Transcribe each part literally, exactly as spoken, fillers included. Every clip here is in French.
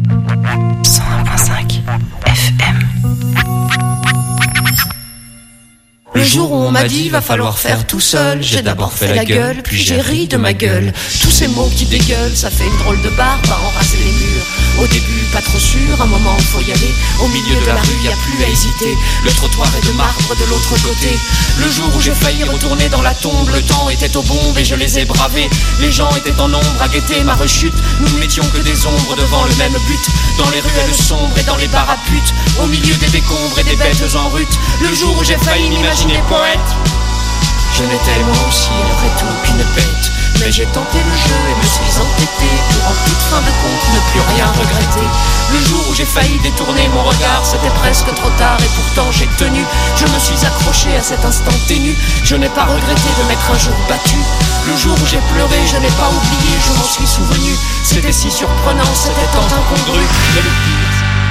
cent un virgule cinq F M. Le jour où on m'a dit va falloir faire tout seul, j'ai d'abord fait la gueule, puis j'ai ri de ma gueule. Tous ces mots qui dégueulent, ça fait une drôle de barbe à enraser les murs. Au début pas trop sûr, un moment faut y aller. Au milieu de la rue y a plus à hésiter. Le trottoir est de marbre de l'autre côté. Le jour où j'ai failli retourner dans la tombe, le temps était aux bombes et je les ai bravés. Les gens étaient en nombre à guetter ma rechute. Nous n'étions que des ombres devant le même but. Dans les ruelles sombres et dans les bars à putes, au milieu des décombres et des bêtes en rute. Le jour où j'ai failli m'imaginer poète, je n'étais moi aussi après tout qu'une bête. Mais j'ai tenté le jeu et me suis entêté pour en toute fin de compte ne plus rien regretter. Le jour où j'ai failli détourner mon regard, c'était presque trop tard et pourtant j'ai tenu. Je me suis accroché à cet instant ténu. Je n'ai pas regretté de m'être un jour battu. Le jour où j'ai pleuré, je n'ai pas oublié, je m'en suis souvenu. C'était si surprenant, c'était tant incongru. Et le pire,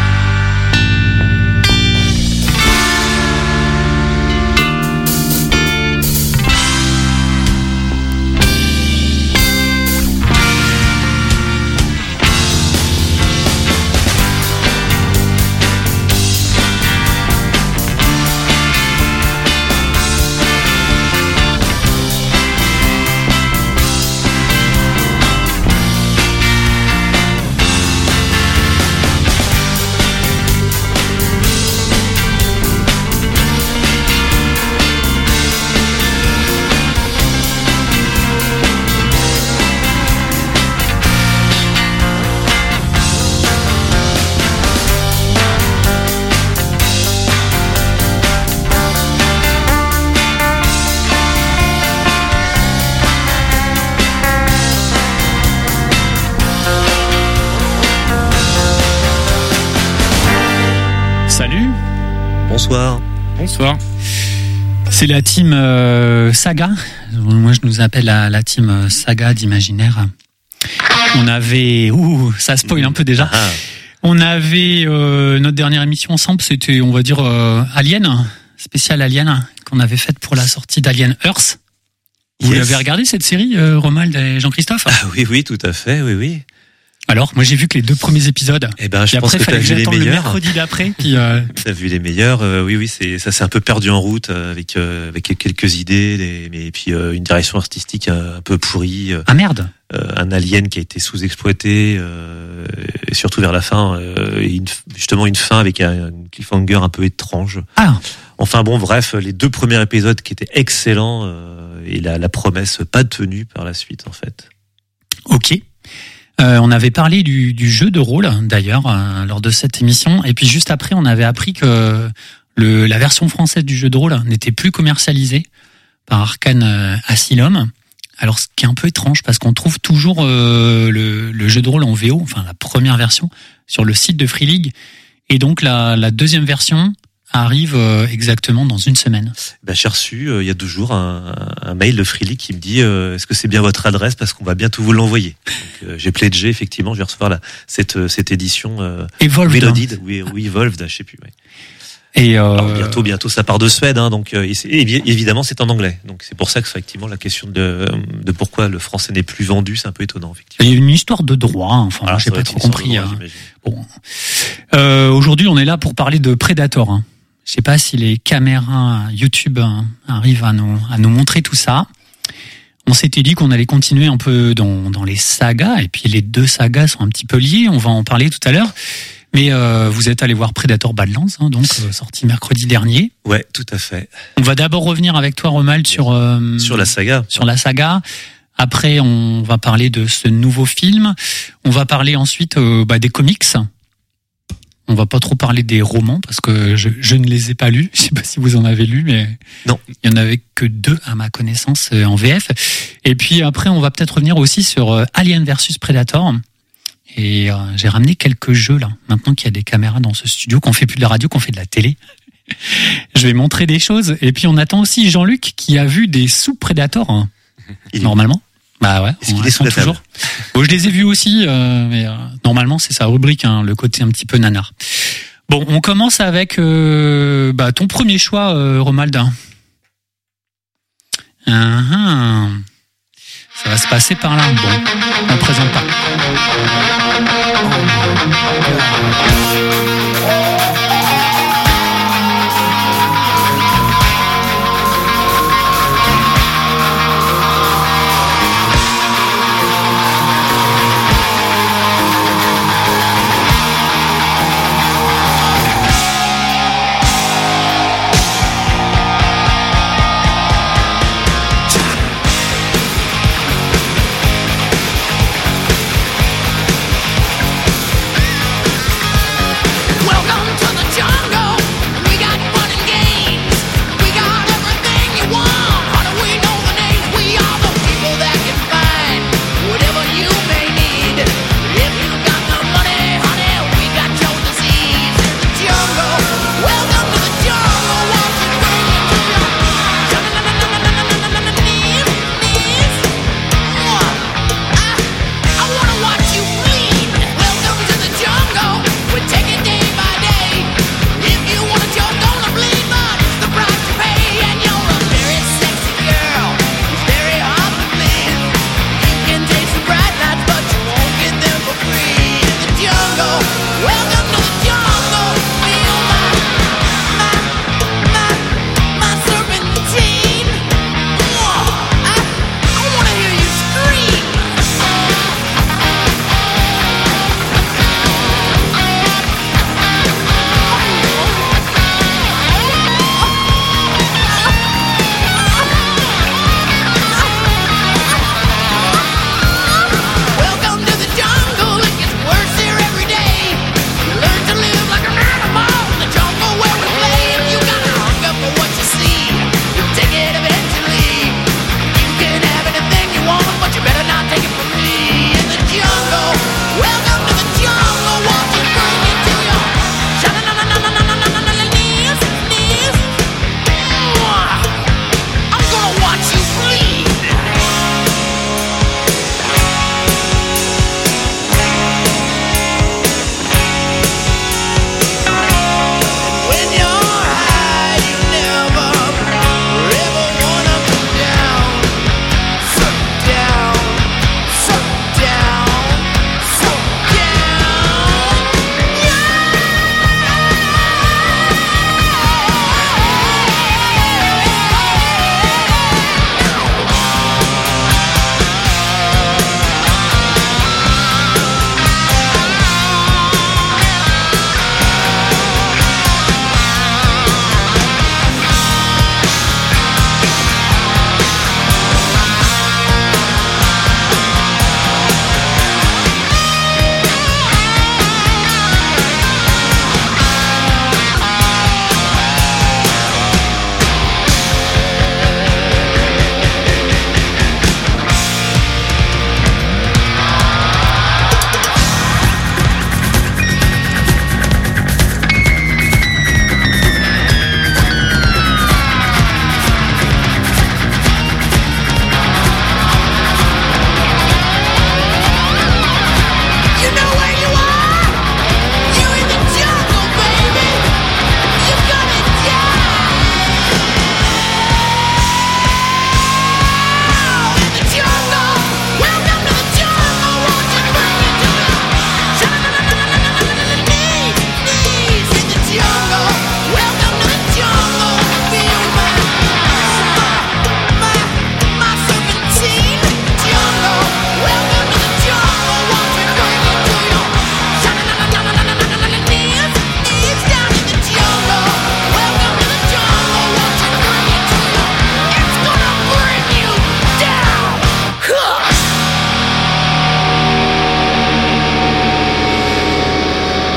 Bonsoir. Bonsoir. C'est la team euh, Saga. Moi, je nous appelle la, la team euh, Saga d'Imaginaire. On avait... Ouh, ça spoil un peu déjà. Ah. On avait... Euh, notre dernière émission ensemble, c'était, on va dire, euh, Alien, spécial Alien, qu'on avait faite pour la sortie d'Alien Earth. Vous yes. l'avez regardé, cette série, euh, Romuald et Jean-Christophe ? Ah oui, oui, tout à fait, oui, oui. Alors, moi j'ai vu que les deux premiers épisodes. Eh ben, je et pense après, que t'as vu les meilleurs. Le mercredi d'après. Puis, euh... T'as vu les meilleurs. Euh, oui, oui, c'est ça, s'est un peu perdu en route euh, avec euh, avec quelques idées, les, mais et puis euh, une direction artistique un, un peu pourrie. Euh, ah merde. Euh, un Alien qui a été sous-exploité, euh, et surtout vers la fin, euh, et une, justement une fin avec un, un cliffhanger un peu étrange. Ah. Enfin bon, bref, les deux premiers épisodes qui étaient excellents euh, et la, la promesse pas tenue par la suite en fait. Ok. Euh, on avait parlé du, du jeu de rôle, d'ailleurs, euh, lors de cette émission. Et puis juste après, on avait appris que le, la version française du jeu de rôle n'était plus commercialisée par Arcane euh, Asylum. Alors, ce qui est un peu étrange, parce qu'on trouve toujours euh, le, le jeu de rôle en V O, enfin la première version, sur le site de Free League. Et donc, la, la deuxième version arrive euh, exactement dans une semaine. Ben, j'ai reçu euh, il y a deux jours un, un mail de Free League qui me dit euh, est-ce que c'est bien votre adresse parce qu'on va bientôt vous l'envoyer. Donc, euh, j'ai pledgé effectivement, je vais recevoir la, cette cette édition euh, Evolved, Reloaded, ou, ou Evolved, je sais plus. Ouais. Et euh... Alors, bientôt, bientôt, ça part de Suède, hein, donc euh, et c'est, et évidemment c'est en anglais. Donc c'est pour ça que effectivement la question de de pourquoi le français n'est plus vendu, c'est un peu étonnant. Effectivement. Il y a une histoire de droit. Enfin, voilà, j'ai pas trop compris. Droit, hein. Bon, euh, aujourd'hui, on est là pour parler de Predator. Hein. Je sais pas si les caméras YouTube arrivent à nous à nous montrer tout ça. On s'était dit qu'on allait continuer un peu dans dans les sagas, et puis les deux sagas sont un petit peu liées. On va en parler tout à l'heure. Mais euh, vous êtes allé voir Predator Badlands, hein, donc euh, sorti mercredi dernier. Ouais, tout à fait. On va d'abord revenir avec toi, Romuald, sur euh, sur la saga. Sur la saga. Après, on va parler de ce nouveau film. On va parler ensuite euh, bah, des comics. On va pas trop parler des romans parce que je, je ne les ai pas lus. Je sais pas si vous en avez lu, mais non, il y en avait que deux à ma connaissance en V F. Et puis après, on va peut-être revenir aussi sur Alien versus Predator. Et euh, j'ai ramené quelques jeux là. Maintenant qu'il y a des caméras dans ce studio, qu'on fait plus de la radio, qu'on fait de la télé, je vais montrer des choses. Et puis on attend aussi Jean-Luc qui a vu des sous-Predators hein, normalement. Bah ouais, est-ce qu'il est sous la toujours. Bon, je les ai vus aussi, euh, mais euh, normalement c'est sa rubrique, hein, le côté un petit peu nanar. Bon, on commence avec euh, bah, ton premier choix, euh, Romuald. Uh-huh. Ça va se passer par là. Bon, on ne présente pas.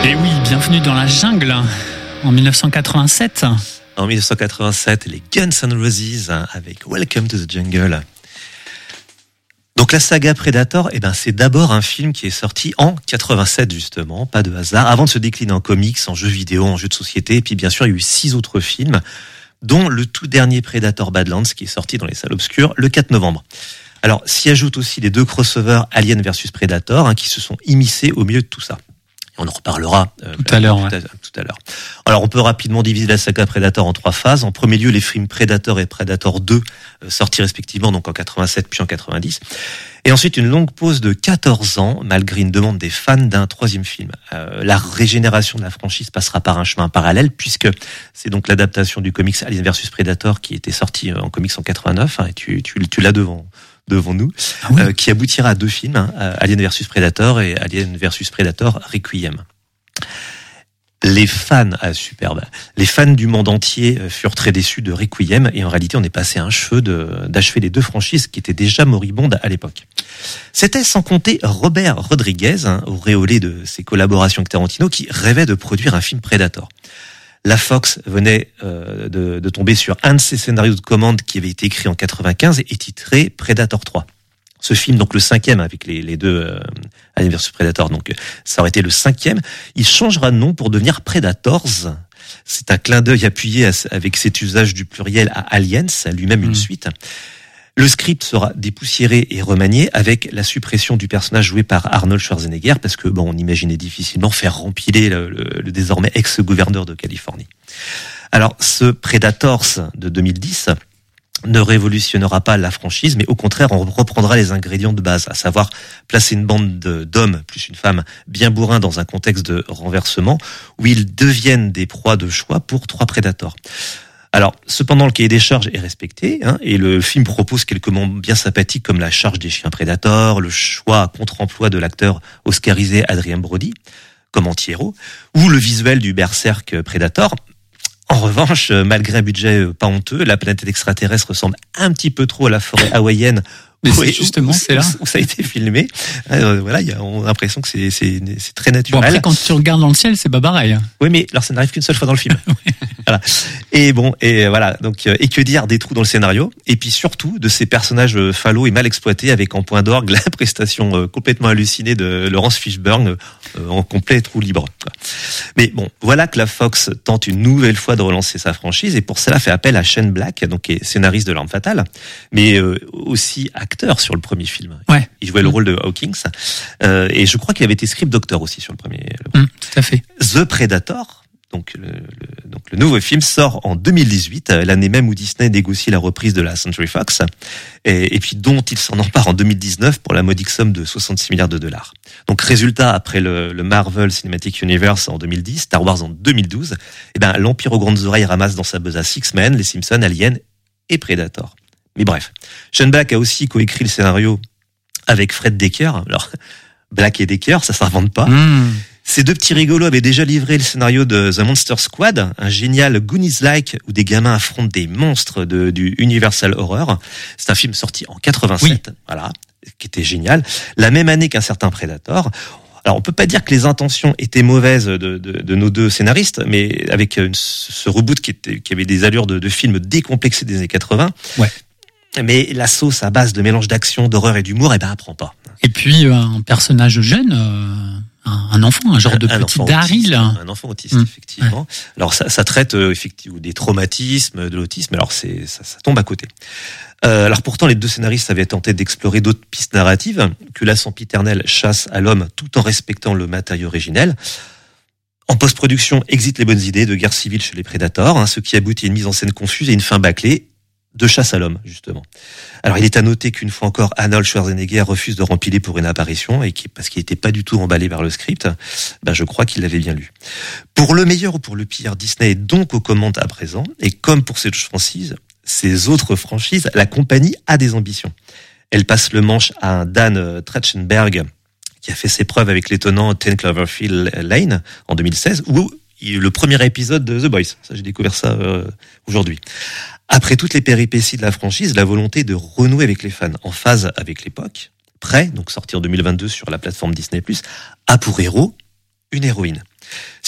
Et oui, bienvenue dans la jungle en dix-neuf cent quatre-vingt-sept. En dix-neuf cent quatre-vingt-sept, les Guns N' Roses avec Welcome to the Jungle. Donc la saga Predator, eh ben, c'est d'abord un film qui est sorti en quatre-vingt-sept justement, pas de hasard, avant de se décliner en comics, en jeux vidéo, en jeux de société. Et puis bien sûr, il y a eu six autres films, dont le tout dernier Predator Badlands qui est sorti dans les salles obscures le quatre novembre. Alors s'y ajoutent aussi les deux crossovers Alien versus Predator hein, qui se sont immiscés au milieu de tout ça. Et on en reparlera euh, tout à l'heure. Tout, ouais. tout à l'heure. Alors on peut rapidement diviser la saga Predator en trois phases. En premier lieu, les films Predator et Predator deux euh, sortis respectivement donc en quatre-vingt-sept puis en quatre-vingt-dix. Et ensuite une longue pause de quatorze ans malgré une demande des fans d'un troisième film. Euh, la régénération de la franchise passera par un chemin parallèle puisque c'est donc l'adaptation du comics Alien versus Predator qui était sorti en comics en quatre-vingt-neuf hein, et tu, tu, tu l'as devant. devant nous, ah oui. euh, qui aboutira à deux films, hein, Alien versus Predator et Alien versus Predator Requiem. Les fans, ah, superbe, les fans du monde entier furent très déçus de Requiem et en réalité on est passé à un cheveu de, d'achever les deux franchises qui étaient déjà moribondes à l'époque. C'était sans compter Robert Rodriguez, hein, auréolé de ses collaborations avec Tarantino, qui rêvait de produire un film Predator. La Fox venait euh, de, de tomber sur un de ses scénarios de commande qui avait été écrit en quatre-vingt-quinze et titré Predator trois. Ce film, donc le cinquième avec les, les deux euh, Alien versus Predator, donc ça aurait été le cinquième. Il changera de nom pour devenir Predators. C'est un clin d'œil appuyé à, avec cet usage du pluriel à Aliens, lui-même une mmh. suite. Le script sera dépoussiéré et remanié avec la suppression du personnage joué par Arnold Schwarzenegger parce que bon, on imaginait difficilement faire rempiler le, le, le désormais ex-gouverneur de Californie. Alors, ce Predators de deux mille dix ne révolutionnera pas la franchise, mais au contraire, on reprendra les ingrédients de base, à savoir placer une bande de, d'hommes plus une femme bien bourrins dans un contexte de renversement où ils deviennent des proies de choix pour trois prédateurs. Alors, cependant, le cahier des charges est respecté, hein, et le film propose quelques moments bien sympathiques comme la charge des chiens prédateurs, le choix à contre-emploi de l'acteur oscarisé Adrien Brody comme anti-héros, ou le visuel du berserk Predator. En revanche, malgré un budget pas honteux, la planète extraterrestre ressemble un petit peu trop à la forêt hawaïenne. Mais c'est justement, où, c'est là où ça a été filmé. Euh, voilà, y a, on a l'impression que c'est, c'est, c'est très naturel. Bon, après, quand tu regardes dans le ciel, c'est pas pareil. Oui, mais alors ça n'arrive qu'une seule fois dans le film. Oui. Voilà. Et bon, et voilà. Donc, et que dire des trous dans le scénario, et puis surtout de ces personnages fallot et mal exploités, avec en point d'orgue la prestation complètement hallucinée de Laurence Fishburne en complet trou libre. Mais bon, voilà que la Fox tente une nouvelle fois de relancer sa franchise, et pour cela fait appel à Shane Black, donc qui est scénariste de L'Arme Fatale, mais euh, aussi acteur sur le premier film. Ouais. Il jouait le rôle de Hawkins, euh, et je crois qu'il avait été script doctor aussi sur le premier. Le premier. Mmh, tout à fait. The Predator. Donc le, le, donc le nouveau film sort en deux mille dix-huit, l'année même où Disney négocie la reprise de la Century Fox, et, et puis dont il s'en empare en deux mille dix-neuf pour la modique somme de soixante-six milliards de dollars. Donc résultat, après le, le Marvel Cinematic Universe en deux mille dix, Star Wars en deux mille douze, eh ben l'Empire aux grandes oreilles ramasse dans sa besace X-Men, les Simpsons, Alien et Predator. Mais bref, Shane Black a aussi coécrit le scénario avec Fred Decker. Alors Black et Decker, ça s'invente pas. Mmh. Ces deux petits rigolos avaient déjà livré le scénario de The Monster Squad, un génial Goonies-like où des gamins affrontent des monstres de, du Universal Horror. C'est un film sorti en quatre-vingt-sept, oui. Voilà, qui était génial. La même année qu'un certain Predator. Alors, on peut pas dire que les intentions étaient mauvaises de, de, de nos deux scénaristes, mais avec une, ce reboot qui, était, qui avait des allures de, de film décomplexé des années quatre-vingts. Ouais. Mais la sauce à base de mélange d'action, d'horreur et d'humour, eh ben, elle prend pas. Et puis, un personnage jeune, euh... un enfant, un genre de un petit Daryl. Un enfant autiste, mmh. effectivement. Ouais. Alors ça, ça traite euh, effectivement des traumatismes, de l'autisme. Alors c'est ça, ça tombe à côté. Euh, alors pourtant, les deux scénaristes avaient tenté d'explorer d'autres pistes narratives, que la sempiternelle chasse à l'homme tout en respectant le matériau originel. En post-production, exit les bonnes idées de guerre civile chez les prédateurs, hein, ce qui aboutit à une mise en scène confuse et une fin bâclée. De chasse à l'homme, justement. Alors, il est à noter qu'une fois encore, Arnold Schwarzenegger refuse de rempiler pour une apparition, et qui, parce qu'il n'était pas du tout emballé par le script, ben, je crois qu'il l'avait bien lu. Pour le meilleur ou pour le pire, Disney est donc aux commandes à présent, et comme pour cette franchise, ces autres franchises, la compagnie a des ambitions. Elle passe le manche à un Dan Trachtenberg, qui a fait ses preuves avec l'étonnant Ten Cloverfield Lane, en deux mille seize, ou le premier épisode de The Boys. Ça, j'ai découvert ça euh, aujourd'hui. Après toutes les péripéties de la franchise, la volonté de renouer avec les fans, en phase avec l'époque, prêt, donc sorti en deux mille vingt-deux sur la plateforme Disney plus, a pour héros une héroïne.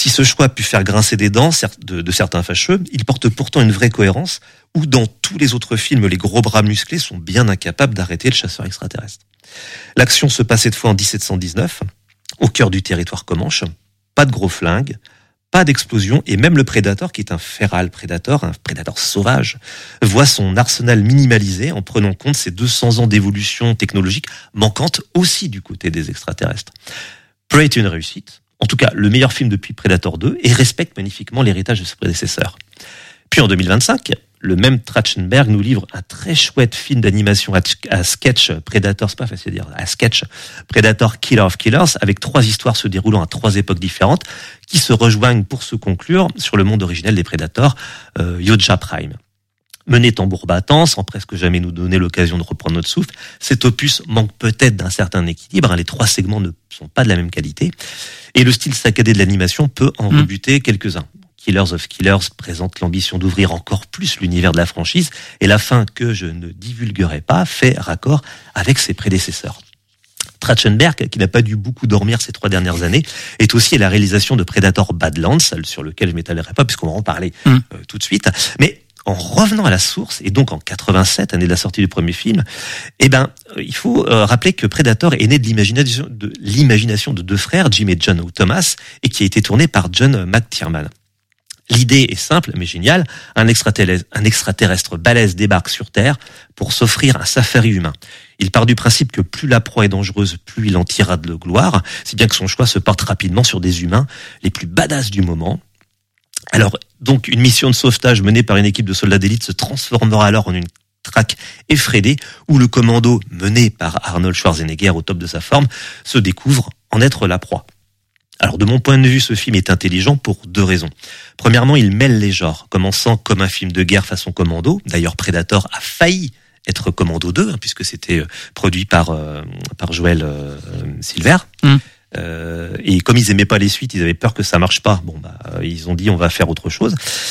Si ce choix a pu faire grincer des dents de, de certains fâcheux, il porte pourtant une vraie cohérence où dans tous les autres films, les gros bras musclés sont bien incapables d'arrêter le chasseur extraterrestre. L'action se passe cette fois en dix-sept cent dix-neuf, au cœur du territoire comanche. Pas de gros flingues, pas d'explosion, et même le prédateur, qui est un feral prédateur, un prédateur sauvage, voit son arsenal minimalisé en prenant compte ces deux cents ans d'évolution technologique manquante aussi du côté des extraterrestres. Prey est une réussite, en tout cas le meilleur film depuis Predator deux, et respecte magnifiquement l'héritage de ses prédécesseurs. Puis en deux mille vingt-cinq, le même Trachtenberg nous livre un très chouette film d'animation à sketch Predator, c'est pas facile à dire, à sketch Predator Killer of Killers, avec trois histoires se déroulant à trois époques différentes, qui se rejoignent pour se conclure sur le monde originel des Predators, euh, Yodja Prime. Mené tambour battant, sans presque jamais nous donner l'occasion de reprendre notre souffle, cet opus manque peut-être d'un certain équilibre, hein, les trois segments ne sont pas de la même qualité, et le style saccadé de l'animation peut en mmh. rebuter quelques-uns. Killers of Killers présente l'ambition d'ouvrir encore plus l'univers de la franchise, et la fin que je ne divulguerai pas fait raccord avec ses prédécesseurs. Trachtenberg, qui n'a pas dû beaucoup dormir ces trois dernières années, est aussi à la réalisation de Predator Badlands, sur lequel je ne m'étalerai pas puisqu'on va en parler mmh. euh, tout de suite. Mais en revenant à la source, et donc en quatre-vingt-sept, année de la sortie du premier film, eh ben, il faut euh, rappeler que Predator est né de l'imagination de, l'imagination de deux frères, Jim et John Thomas, et qui a été tourné par John McTiernan. L'idée est simple mais géniale, un extraterrestre, un extraterrestre balèze débarque sur Terre pour s'offrir un safari humain. Il part du principe que plus la proie est dangereuse, plus il en tirera de gloire, si bien que son choix se porte rapidement sur des humains les plus badass du moment. Alors, donc, une mission de sauvetage menée par une équipe de soldats d'élite se transformera alors en une traque effrénée où le commando, mené par Arnold Schwarzenegger au top de sa forme, se découvre en être la proie. Alors, de mon point de vue, ce film est intelligent pour deux raisons. Premièrement, il mêle les genres, commençant comme un film de guerre façon Commando. D'ailleurs, Predator a failli être Commando deux, hein, puisque c'était produit par, euh, par Joel euh, Silver. Mm. Euh, et comme ils aimaient pas les suites, ils avaient peur que ça marche pas. Bon, bah, ils ont dit on va faire autre chose.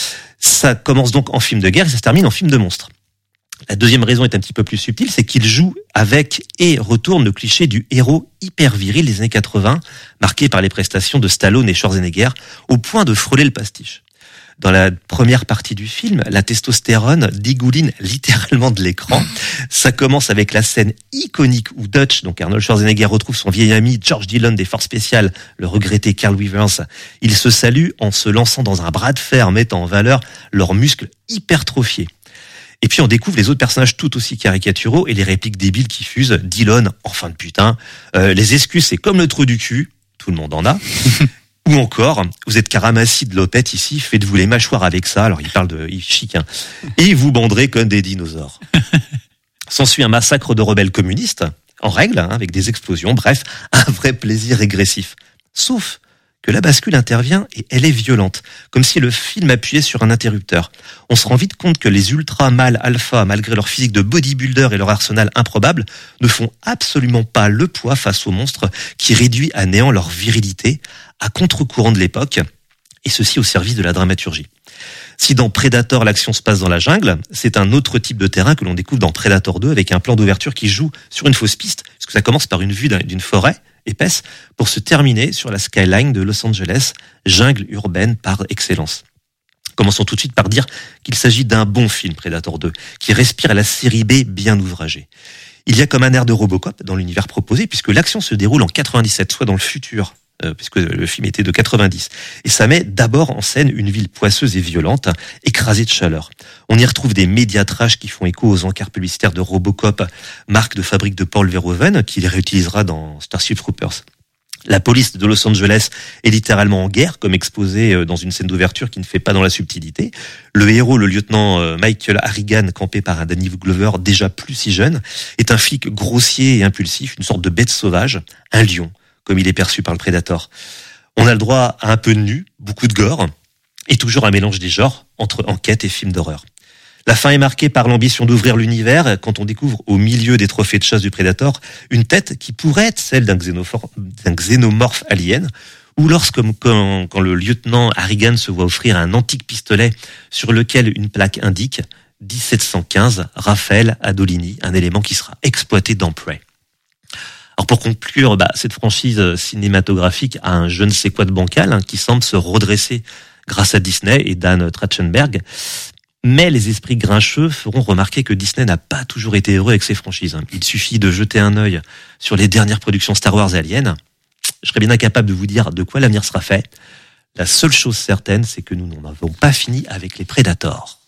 Ça commence donc en film de guerre et ça se termine en film de monstre. La deuxième raison est un petit peu plus subtile, c'est qu'il joue avec et retourne le cliché du héros hyper viril des années quatre-vingts, marqué par les prestations de Stallone et Schwarzenegger, au point de frôler le pastiche. Dans la première partie du film, la testostérone dégouline littéralement de l'écran. Ça commence avec la scène iconique où Dutch, donc Arnold Schwarzenegger, retrouve son vieil ami George Dillon des Forces Spéciales, le regretté Carl Weathers. Ils se saluent en se lançant dans un bras de fer mettant en valeur leurs muscles hypertrophiés. Et puis on découvre les autres personnages tout aussi caricaturaux et les répliques débiles qui fusent. Dillon, enfin de putain. Euh, les excuses, c'est comme le trou du cul. Tout le monde en a. Ou encore, vous êtes caramassis de lopette ici, faites-vous les mâchoires avec ça. Alors il parle de, il chic, hein. Et vous banderez comme des dinosaures. S'ensuit un massacre de rebelles communistes, en règle, hein, avec des explosions. Bref, un vrai plaisir régressif. Sauf que la bascule intervient et elle est violente, comme si le film appuyait sur un interrupteur. On se rend vite compte que les ultra mâles alpha, malgré leur physique de bodybuilder et leur arsenal improbable, ne font absolument pas le poids face aux monstres qui réduit à néant leur virilité, à contre-courant de l'époque, et ceci au service de la dramaturgie. Si dans Predator l'action se passe dans la jungle, c'est un autre type de terrain que l'on découvre dans Predator deux avec un plan d'ouverture qui joue sur une fausse piste, parce que ça commence par une vue d'une forêt épaisse pour se terminer sur la skyline de Los Angeles, jungle urbaine par excellence. Commençons tout de suite par dire qu'il s'agit d'un bon film Predator deux, qui respire à la série B bien ouvragée. Il y a comme un air de Robocop dans l'univers proposé, puisque l'action se déroule en quatre-vingt-dix-sept, soit dans le futur, Euh, puisque le film était de quatre-vingt-dix. Et ça met d'abord en scène une ville poisseuse et violente, écrasée de chaleur. On y retrouve des médiatrages qui font écho aux encarts publicitaires de Robocop, marque de fabrique de Paul Verhoeven, qu'il réutilisera dans Starship Troopers. La police de Los Angeles est littéralement en guerre, comme exposé dans une scène d'ouverture qui ne fait pas dans la subtilité. Le héros, le lieutenant Michael Harrigan, campé par un Danny Glover déjà plus si jeune, est un flic grossier et impulsif, une sorte de bête sauvage, un lion, comme il est perçu par le Predator. On a le droit à un peu de nu, beaucoup de gore, et toujours un mélange des genres entre enquête et film d'horreur. La fin est marquée par l'ambition d'ouvrir l'univers quand on découvre au milieu des trophées de chasse du Predator une tête qui pourrait être celle d'un xénomorphe, d'un xénomorphe alien, ou lorsque quand, quand le lieutenant Harrigan se voit offrir un antique pistolet sur lequel une plaque indique dix-sept cent quinze Raphaël Adolini, un élément qui sera exploité dans Prey. Alors pour conclure, bah, cette franchise cinématographique a un je ne sais quoi de bancal hein, qui semble se redresser grâce à Disney et Dan Trachtenberg. Mais les esprits grincheux feront remarquer que Disney n'a pas toujours été heureux avec ses franchises. Il suffit de jeter un œil sur les dernières productions Star Wars et Alien. Je serais bien incapable de vous dire de quoi l'avenir sera fait. La seule chose certaine, c'est que nous n'en avons pas fini avec les Predators.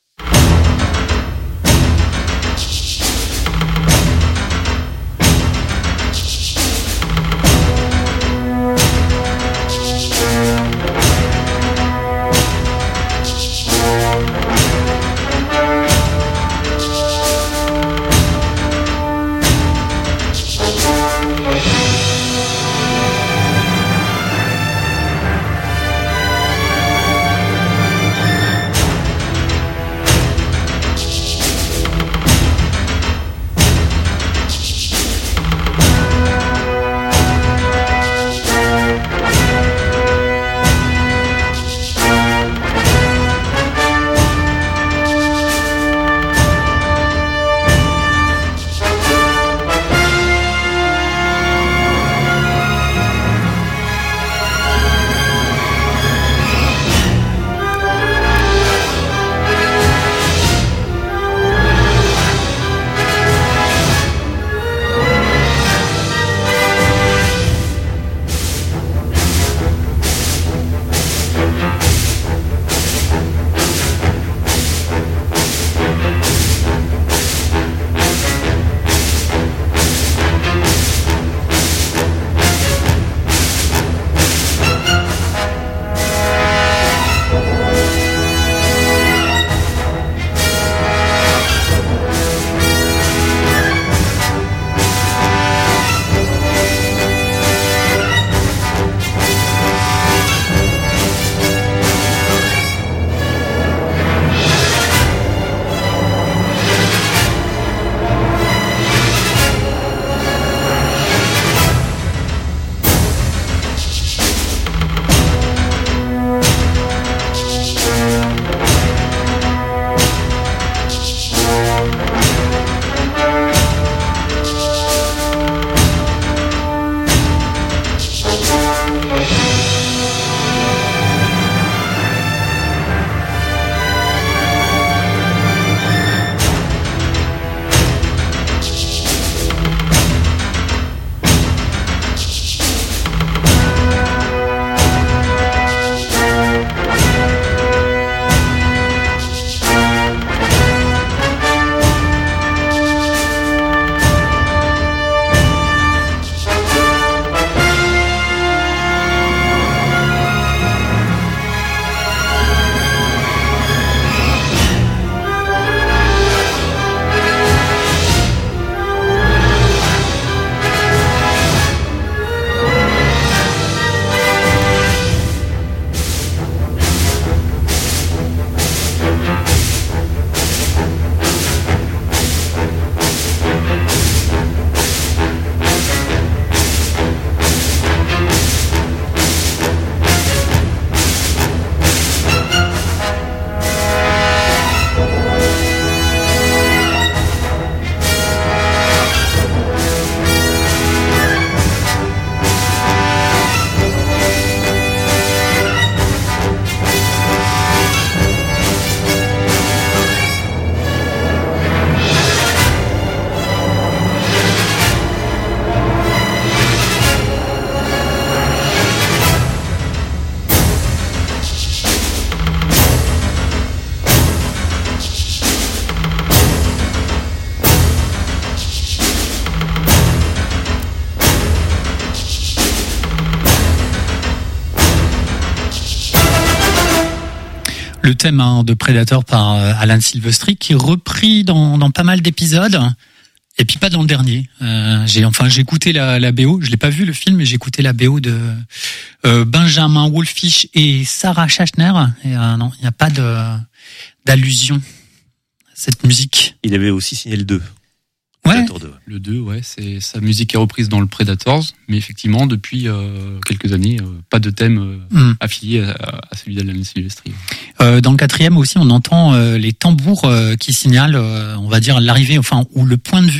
le thème hein, de Predator par euh, Alan Silvestri, qui est repris dans, dans pas mal d'épisodes. Et puis pas dans le dernier. Euh, j'ai enfin j'ai écouté la, la B O. Je l'ai pas vu le film, mais j'ai écouté la B O de euh, Benjamin Wolfish et Sarah Schachner. Et euh, non, il n'y a pas de d'allusion à cette musique. Il avait aussi signé le deux. Ouais. deux. Le deux, ouais, c'est sa musique est reprise dans le Predators, mais effectivement depuis euh, quelques années, euh, pas de thème euh, mm. affilié à, à celui d'Alan Silvestri. Euh, dans le quatrième aussi, on entend euh, les tambours euh, qui signalent, euh, on va dire l'arrivée, enfin ou le point de vue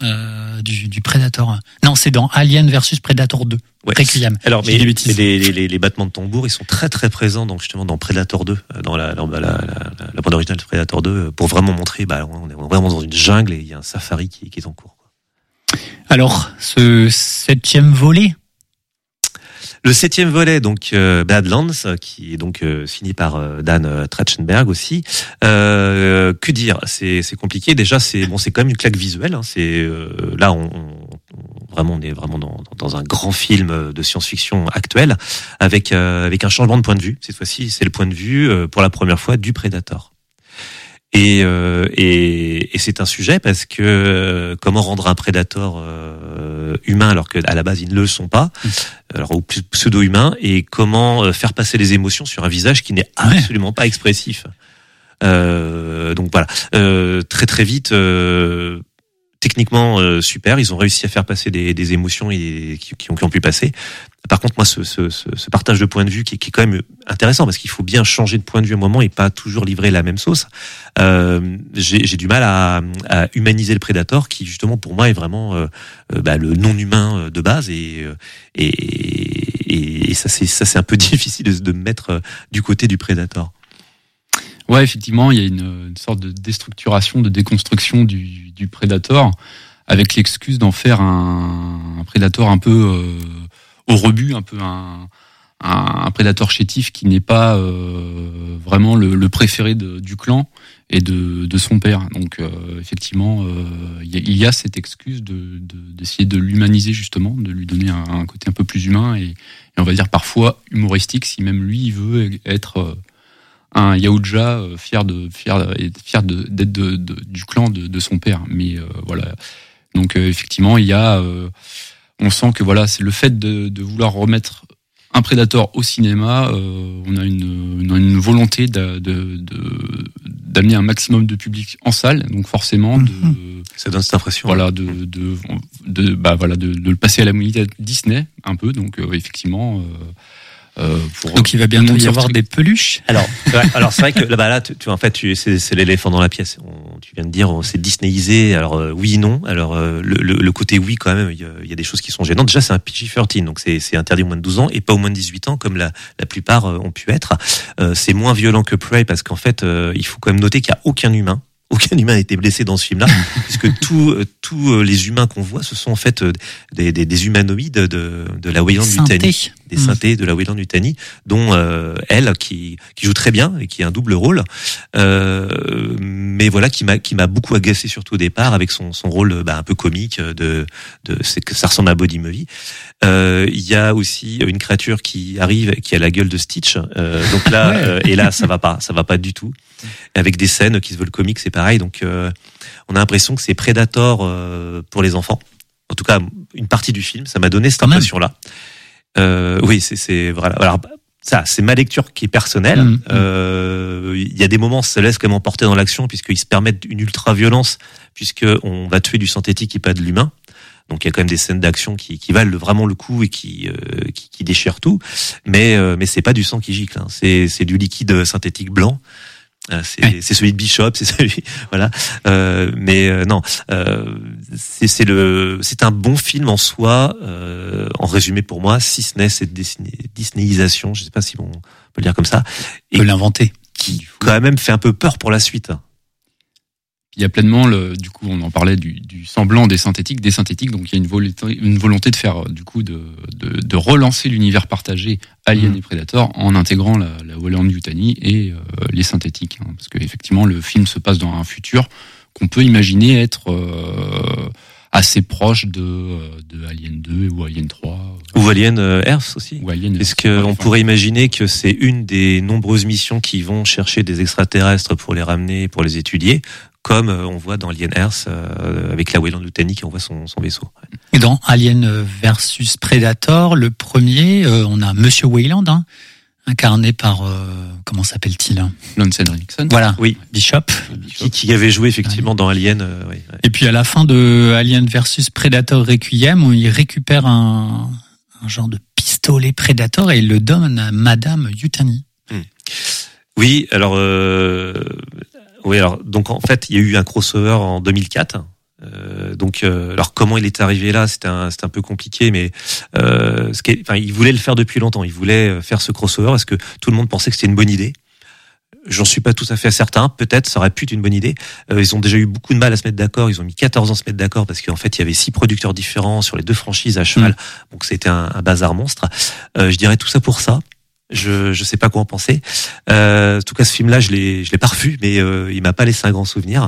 euh, du, du Predator. Non, c'est dans Alien versus Predator deux. Ouais. Requiem. Alors, mais, mais les, les, les battements de tambour, ils sont très très présents donc justement dans Predator deux, dans la, la, la, la, la bande originale de Predator deux, pour vraiment montrer, bah, on est vraiment dans une jungle et il y a un safari qui, qui est en cours. Alors, ce septième volet. Le septième volet, donc euh, Badlands, qui est donc euh, signé par euh, Dan euh, Trachtenberg aussi. Euh, que dire, c'est c'est compliqué. Déjà, c'est bon, c'est quand même une claque visuelle. Hein. C'est euh, là, on, on vraiment, on est vraiment dans, dans un grand film de science-fiction actuel, avec euh, avec un changement de point de vue. Cette fois-ci, c'est le point de vue euh, pour la première fois du Predator. Et, euh, et, et c'est un sujet parce que euh, comment rendre un prédateur euh, humain alors qu'à la base ils ne le sont pas, alors ou pseudo-humain, et comment euh, faire passer les émotions sur un visage qui n'est absolument ouais. pas expressif. Euh, donc voilà, euh, très très vite. Euh, Techniquement euh, super, ils ont réussi à faire passer des, des émotions et qui, qui, ont, qui ont pu passer. Par contre, moi, ce, ce, ce partage de point de vue qui, qui est quand même intéressant parce qu'il faut bien changer de point de vue à un moment et pas toujours livrer la même sauce. Euh, j'ai, j'ai du mal à, à humaniser le Predator qui, justement, pour moi, est vraiment euh, bah, le non-humain de base et et, et, et ça, c'est ça, c'est un peu difficile de, de me mettre du côté du Predator. Ouais, effectivement, il y a une, une sorte de déstructuration, de déconstruction du, du Predator, avec l'excuse d'en faire un, un Predator un peu euh, au rebut, un peu un, un, un Predator chétif qui n'est pas euh, vraiment le, le préféré de, du clan et de, de son père. Donc, euh, effectivement, euh, il, y a, il y a cette excuse de, de, d'essayer de l'humaniser justement, de lui donner un, un côté un peu plus humain et, et on va dire parfois humoristique, si même lui il veut être euh, un Yaoja euh, fier de fier fier de, d'être de, de, du clan de, de son père. Mais euh, voilà. Donc euh, effectivement, il y a, euh, on sent que voilà, c'est le fait de, de vouloir remettre un Predator au cinéma. Euh, on a une, une, une volonté de, de, de d'amener un maximum de public en salle. Donc forcément, de, mmh. ça donne cette impression. Voilà, de de de bah voilà, de, de le passer à la monnaie Disney un peu. Donc euh, effectivement. Euh, Euh, pour Donc il va bientôt y avoir des peluches. Alors, ouais, alors c'est vrai que là, bah, là tu, tu en fait, tu, c'est, c'est l'éléphant dans la pièce. On, tu viens de dire, c'est Disneyisé. Alors euh, oui, non. Alors euh, le, le, le côté oui, quand même, il y, a, il y a des choses qui sont gênantes. Déjà, c'est un P G treize, donc c'est, c'est interdit au moins de douze ans et pas au moins de dix-huit ans, comme la, la plupart euh, ont pu être. Euh, c'est moins violent que Prey parce qu'en fait, euh, il faut quand même noter qu'il y a aucun humain. Aucun humain n'a été blessé dans ce film-là, puisque tous tous les humains qu'on voit, ce sont en fait des, des, des humanoïdes de, de la Weyland-Yutani, des synthés de la Weyland-Yutani, dont euh, elle qui qui joue très bien et qui a un double rôle, euh, mais voilà qui m'a qui m'a beaucoup agacé surtout au départ avec son son rôle bah, un peu comique de de c'est que ça ressemble à Body Movie. Euh, il y a aussi une créature qui arrive qui a la gueule de Stitch, euh, donc là ouais. euh, et là ça va pas, ça va pas du tout. Avec des scènes qui se veulent comiques, c'est pareil. Donc, euh, on a l'impression que c'est Predator euh, pour les enfants. En tout cas, une partie du film, ça m'a donné cette Quand impression-là. Euh, oui, c'est, c'est voilà. Alors, ça, c'est ma lecture qui est personnelle. Mmh, euh, il y a des moments, ça se laisse quand même emporter dans l'action, puisqu'ils se permettent une ultra-violence, puisqu'on va tuer du synthétique et pas de l'humain. Donc il y a quand même des scènes d'action qui, qui valent vraiment le coup et qui, euh, qui, qui déchirent tout. Mais, euh, mais c'est pas du sang qui gicle. Hein. C'est, c'est du liquide synthétique blanc. C'est, ouais. c'est celui de Bishop, c'est celui, voilà. Euh, mais euh, non, euh, c'est, c'est le, c'est un bon film en soi. Euh, en résumé pour moi, si ce n'est cette Disney, Disneyisation, je sais pas si on peut le dire comme ça, et on peut l'inventer, qui quand même fait un peu peur pour la suite. Il y a pleinement le, du coup, on en parlait du, du semblant des synthétiques, des synthétiques. Donc il y a une volonté, une volonté de faire, du coup, de, de, de relancer l'univers partagé Alien mmh. et Predator en intégrant la, la Weyland-Yutani et euh, les synthétiques, hein, parce que effectivement le film se passe dans un futur qu'on peut imaginer être euh, assez proche de, de Alien deux ou Alien trois. Ou Alien euh, Earth aussi. Ou Alien Est-ce qu'on pourrait imaginer que c'est une des nombreuses missions qui vont chercher des extraterrestres pour les ramener, pour les étudier, comme on voit dans Alien Earth euh, avec la Weyland-Yutani qui envoie son, son vaisseau. Et dans Alien versus Predator, le premier, euh, on a Monsieur Weyland, hein, incarné par euh, comment s'appelle-t-il hein Lance Henriksen. Voilà, oui, Bishop, qui, qui avait joué effectivement ouais. dans Alien. Euh, ouais, ouais. Et puis à la fin de Alien versus Predator Requiem, on y récupère un, un genre de pistolet Predator et il le donne à Madame Yutani. Hmm. Oui, alors. Euh... Oui, alors donc en fait, il y a eu un crossover en deux mille quatre Euh, donc, euh, alors comment il est arrivé là, c'était un, c'était un peu compliqué, mais euh, ce qui est, enfin, il voulait le faire depuis longtemps. Il voulait faire ce crossover parce que tout le monde pensait que c'était une bonne idée. J'en suis pas tout à fait certain. Peut-être, ça aurait pu être une bonne idée. Euh, ils ont déjà eu beaucoup de mal à se mettre d'accord. Ils ont mis quatorze ans à se mettre d'accord parce qu'en fait, il y avait six producteurs différents sur les deux franchises à cheval. Mmh. Donc, c'était un, un bazar monstre. Euh, je dirais tout ça pour ça. Je je sais pas quoi en penser. Euh, en tout cas, ce film-là, je l'ai je l'ai pas revu, mais euh, il m'a pas laissé un grand souvenir.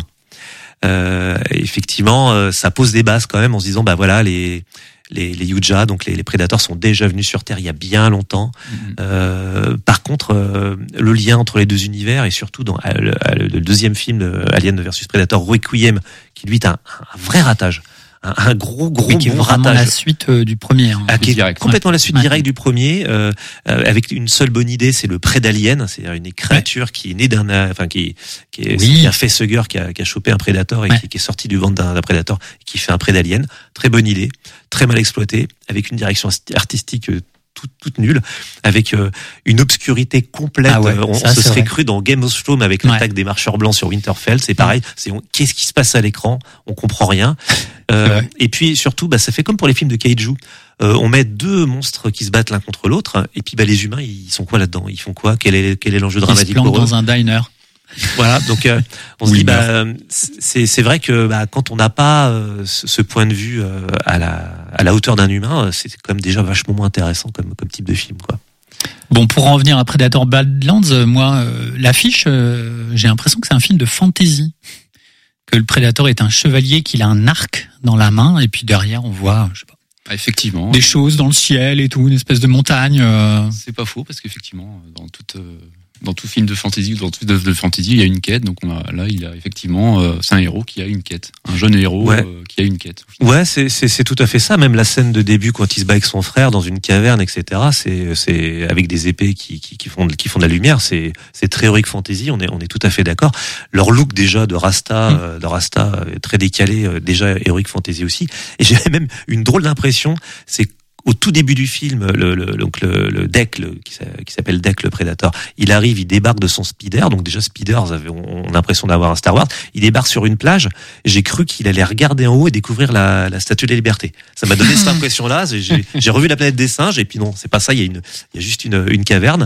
Euh, effectivement, euh, ça pose des bases quand même en se disant bah voilà les les les Yuja, donc les, les prédateurs sont déjà venus sur Terre il y a bien longtemps. Mmh. Euh, par contre, euh, le lien entre les deux univers et surtout dans le, le deuxième film de Alien versus Predator Requiem, qui lui est un, un vrai ratage. Un, un gros gros oui, qui bon est vraiment ratage. La suite euh, du premier. Hein. Ah, qui est direct, complètement ouais. la suite ouais. directe du premier, euh, euh, avec une seule bonne idée, c'est le prédalien, c'est-à-dire une créature ouais. qui est née d'un, enfin qui, qui est, oui. c'est un facehugger qui a, qui a chopé un prédateur et ouais. qui, qui est sorti du ventre d'un, d'un prédateur, et qui fait un prédalien. Très bonne idée, très mal exploitée, avec une direction artistique euh, toute, toute nulle, avec euh, une obscurité complète. Ah ouais, on, ça, on se serait vrai. cru dans Game of Thrones avec l'attaque ouais. des marcheurs blancs sur Winterfell. C'est pareil. C'est on, qu'est-ce qui se passe à l'écran? On comprend rien. Euh, et puis surtout, bah, ça fait comme pour les films de kaiju. Euh, on met deux monstres qui se battent l'un contre l'autre, et puis bah, les humains, ils sont quoi là-dedans? Ils font quoi? Quel est quel est l'enjeu dramatique pour eux? Ils se plantent dans un diner. Voilà, donc euh, on se dit bah c'est c'est vrai que bah, quand on n'a pas euh, ce point de vue euh, à la à la hauteur d'un humain, c'est quand même déjà vachement moins intéressant comme comme type de film, quoi. Bon, pour en revenir à Predator Badlands, moi euh, l'affiche, euh, j'ai l'impression que c'est un film de fantasy. Que le Predator est un chevalier, qu'il a un arc dans la main, et puis derrière on voit, je sais pas, ah, effectivement, des choses dans le ciel et tout, une espèce de montagne. Euh... C'est pas faux parce qu'effectivement, dans toute euh, dans tout film de fantasy ou dans toute œuvre de fantasy, il y a une quête. Donc on a, là, il a effectivement, euh, c'est un héros qui a une quête, un jeune héros ouais. euh, qui a une quête. Ouais, c'est c'est c'est tout à fait ça. Même la scène de début quand il se bat avec son frère dans une caverne, et cetera. C'est c'est avec des épées qui qui qui font qui font de la lumière. C'est c'est très heroic fantasy. On est on est tout à fait d'accord. Leur look déjà de Rasta, mmh. euh, de Rasta euh, très décalé, euh, déjà heroic fantasy aussi. Et j'ai même une drôle d'impression. C'est au tout début du film, le, le, donc le, le Deck, le, qui, qui s'appelle Deck le Predator, il arrive, il débarque de son speeder, donc déjà speeder, on, on a l'impression d'avoir un Star Wars, il débarque sur une plage, j'ai cru qu'il allait regarder en haut et découvrir la, la Statue de la Liberté. Ça m'a donné cette impression-là, j'ai, j'ai revu la planète des singes, et puis non, c'est pas ça, il y a une, il y a juste une, une caverne.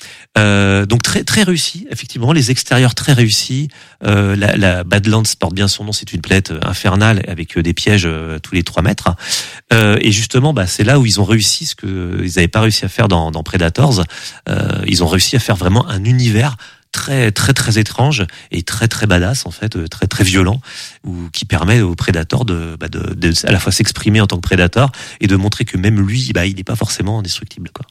Euh, donc très très réussi, effectivement, les extérieurs très réussis. Euh, la, la Badlands porte bien son nom, c'est une planète infernale avec des pièges euh, tous les trois mètres. Euh, et justement, bah c'est là où ils ont réussi ce que ils n'avaient pas réussi à faire dans, dans Predators. Euh, ils ont réussi à faire vraiment un univers très très très étrange et très très badass en fait, très très violent, ou qui permet au Predator de, bah de, de à la fois s'exprimer en tant que Predator et de montrer que même lui, bah il n'est pas forcément indestructible, quoi.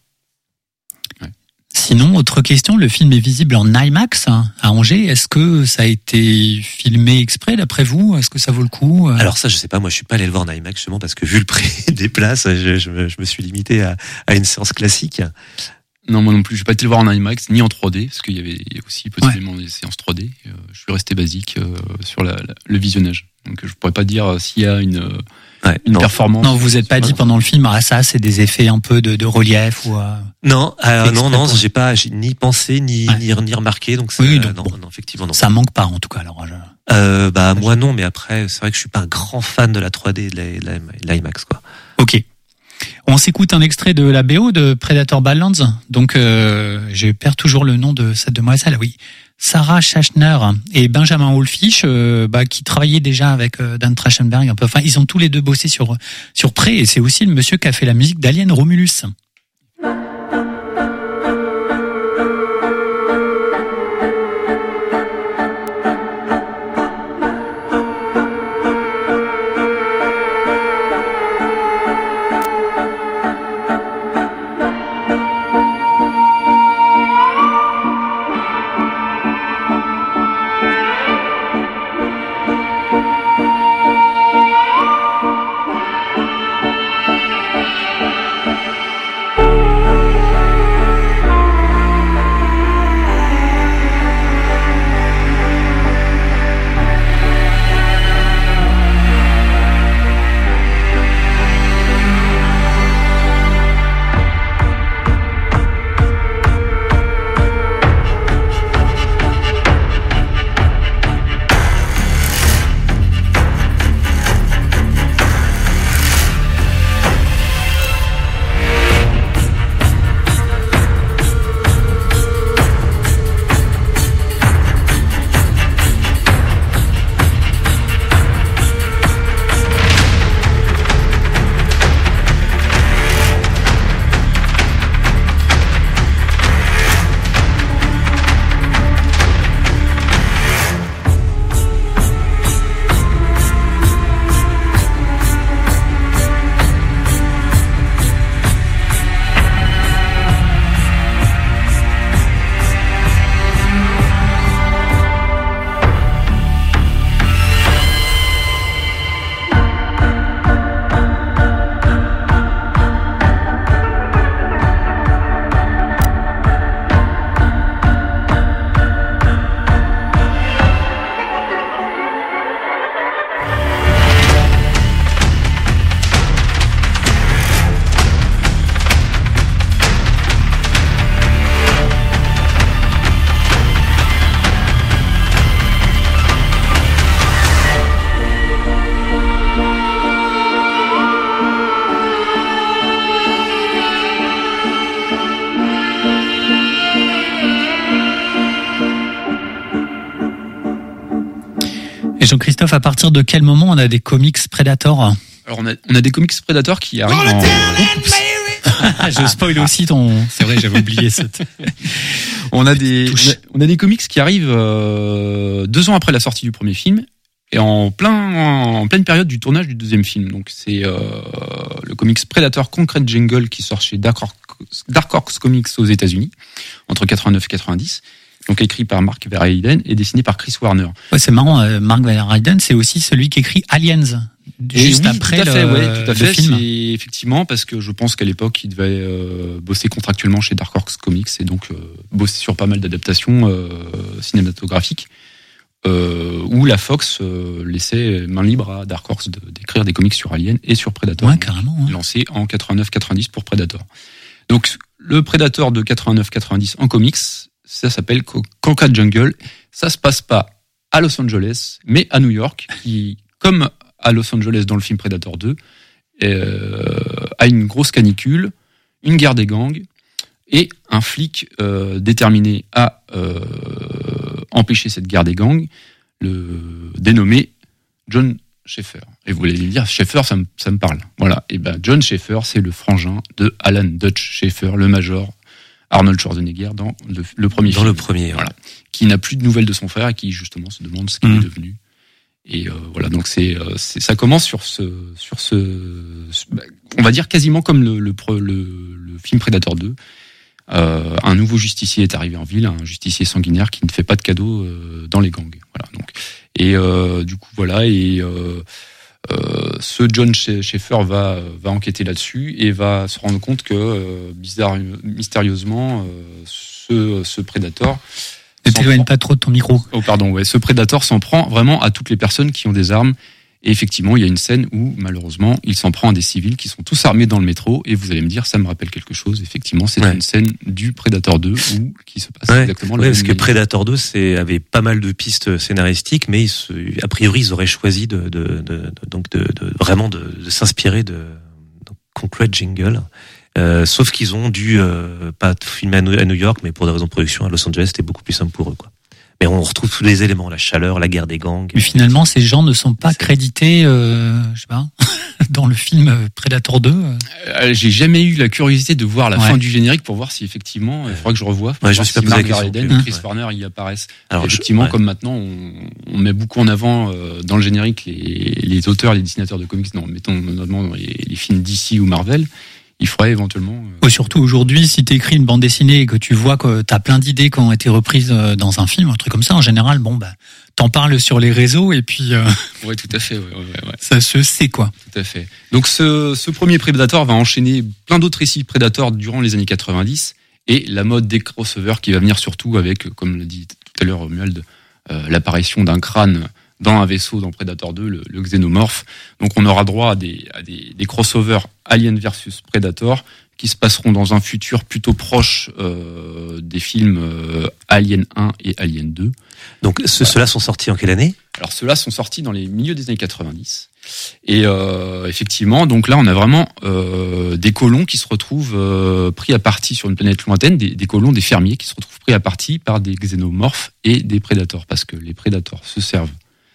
Sinon, autre question, le film est visible en IMAX à Angers. Est-ce que ça a été filmé exprès d'après vous? Est-ce que ça vaut le coup? Alors ça, je sais pas. Moi, je suis pas allé le voir en IMAX justement parce que vu le prix des places, je, je, me, je me suis limité à, à une séance classique. Non, moi non plus. Je n'ai pas été le voir en IMAX ni en trois D parce qu'il y avait aussi possiblement ouais. des séances trois D. Euh, je suis resté basique euh, sur la, la, le visionnage. Donc je pourrais pas dire s'il y a une euh, Ouais, une non. performance. Non, vous n'êtes pas dit pendant le film, ah ça, c'est des effets un peu de, de relief ou. Euh, non, euh, non, non, j'ai pas, j'ai ni pensé ni ouais. ni, ni remarqué, donc, oui, donc non, bon, non, effectivement non. Ça manque pas en tout cas. Alors. Je... Euh, bah moi non, mais après c'est vrai que je suis pas un grand fan de la trois D, de la, de l'IMAX, quoi. Ok. On s'écoute un extrait de la B O de Predator Badlands. Donc, euh, je perds toujours le nom de cette demoiselle. Oui, Sarah Schachner et Benjamin Wallfisch, euh, bah, qui travaillaient déjà avec euh, Dan Trachtenberg. Un peu. Enfin, ils ont tous les deux bossé sur sur Prey, et c'est aussi le monsieur qui a fait la musique d'Alien Romulus. Et Jean-Christophe, à partir de quel moment on a des comics Predator? Alors on a, on a des comics Predator qui arrivent en... Je spoil aussi ton... C'est vrai, j'avais oublié cette... on, a des, on, a, on a des comics qui arrivent euh, deux ans après la sortie du premier film et en, plein, en pleine période du tournage du deuxième film. Donc c'est euh, le comics Predator Concrete Jungle qui sort chez Dark Horse, Dark Horse Comics aux États-Unis entre quatre-vingt-neuf et quatre-vingt-dix. Donc écrit par Mark Verheiden et dessiné par Chris Warner. Ouais, c'est marrant, euh, Mark Verheiden, c'est aussi celui qui écrit Aliens. Juste oui, après tout à fait, le, ouais, tout à fait. le film. C'est effectivement parce que je pense qu'à l'époque, il devait euh, bosser contractuellement chez Dark Horse Comics et donc euh, bosser sur pas mal d'adaptations euh, cinématographiques euh, où la Fox euh, laissait main libre à Dark Horse de, d'écrire des comics sur Alien et sur Predator. Ouais, carrément. Ouais. Lancé en quatre-vingt-neuf quatre-vingt-dix pour Predator. Donc le Predator de quatre-vingt-neuf quatre-vingt-dix en comics, ça s'appelle Concrete Jungle. Ça se passe pas à Los Angeles, mais à New York, qui comme à Los Angeles dans le film Predator deux, euh, a une grosse canicule, une guerre des gangs et un flic euh, déterminé à euh, empêcher cette guerre des gangs, le dénommé John Schaeffer. Et vous allez me dire, Schaeffer, ça me, ça me parle. Voilà. Et ben John Schaeffer, c'est le frangin de Alan Dutch Schaeffer, le major Arnold Schwarzenegger dans le, le premier dans film. le premier, voilà. Qui n'a plus de nouvelles de son frère et qui justement se demande ce qu'il mmh. est devenu. Et euh, voilà, donc c'est, euh, c'est ça commence sur ce sur ce, ce on va dire quasiment comme le le, le, le film Predator deux. Euh, un nouveau justicier est arrivé en ville, un justicier sanguinaire qui ne fait pas de cadeaux euh, dans les gangs. Voilà, donc et euh, du coup voilà et euh, euh, ce John Schaeffer va va enquêter là-dessus et va se rendre compte que euh, bizarre mystérieusement euh, ce ce Predator ne t'éloigne pas trop de ton micro. Oh pardon, ouais. Ce Predator s'en prend vraiment à toutes les personnes qui ont des armes. Et effectivement, il y a une scène où, malheureusement, il s'en prend à des civils qui sont tous armés dans le métro. Et vous allez me dire, ça me rappelle quelque chose. Effectivement, c'est ouais. une scène du Predator deux où qui se passe ouais. exactement le ouais, même. Parce que Predator deux, c'est avait pas mal de pistes scénaristiques, mais ils se, a priori, ils auraient choisi de, de, de, de donc de, de vraiment de, de s'inspirer de, de Concrete Jungle. Euh, sauf qu'ils ont dû euh, pas filmer à New York, mais pour des raisons de production à Los Angeles, c'était beaucoup plus simple pour eux, quoi. Mais on retrouve tous les éléments, la chaleur, la guerre des gangs. Mais finalement, ces gens ne sont pas c'est... crédités, euh, je sais pas, dans le film Predator deux. Euh, j'ai jamais eu la curiosité de voir la ouais. fin du générique pour voir si effectivement, il faudra que je revoie. Ouais, je me suis pas posé la question. Et Chris mmh. Warner y apparaissent. Alors, effectivement, je... ouais. comme maintenant, on, on met beaucoup en avant euh, dans le générique les, les auteurs, les dessinateurs de comics, non, mettons notamment dans les, les films D C ou Marvel. Il faudrait éventuellement... Euh... Ouais, surtout aujourd'hui, si t'écris une bande dessinée et que tu vois que t'as plein d'idées qui ont été reprises dans un film, un truc comme ça, en général, bon, bah, t'en parles sur les réseaux et puis... Euh... Ouais, tout à fait, ouais, ouais, ouais. Ça se sait, quoi. Tout à fait. Donc, ce, ce premier Predator va enchaîner plein d'autres récits Predator durant les années quatre-vingt-dix et la mode des crossovers qui va venir surtout avec, comme l'a dit tout à l'heure Romuald, euh, l'apparition d'un crâne dans un vaisseau dans Predator deux, le, le xénomorphe. Donc on aura droit à des, à des, des crossovers Alien versus Predator qui se passeront dans un futur plutôt proche euh, des films euh, Alien un et Alien deux. Donc ce, voilà. Ceux-là sont sortis en quelle année ? Alors ceux-là sont sortis dans les milieux des années quatre-vingt-dix. Et euh, effectivement, donc là on a vraiment euh, des colons qui se retrouvent euh, pris à partie sur une planète lointaine, des, des colons, des fermiers qui se retrouvent pris à partie par des xénomorphes et des prédateurs, parce que les prédateurs se servent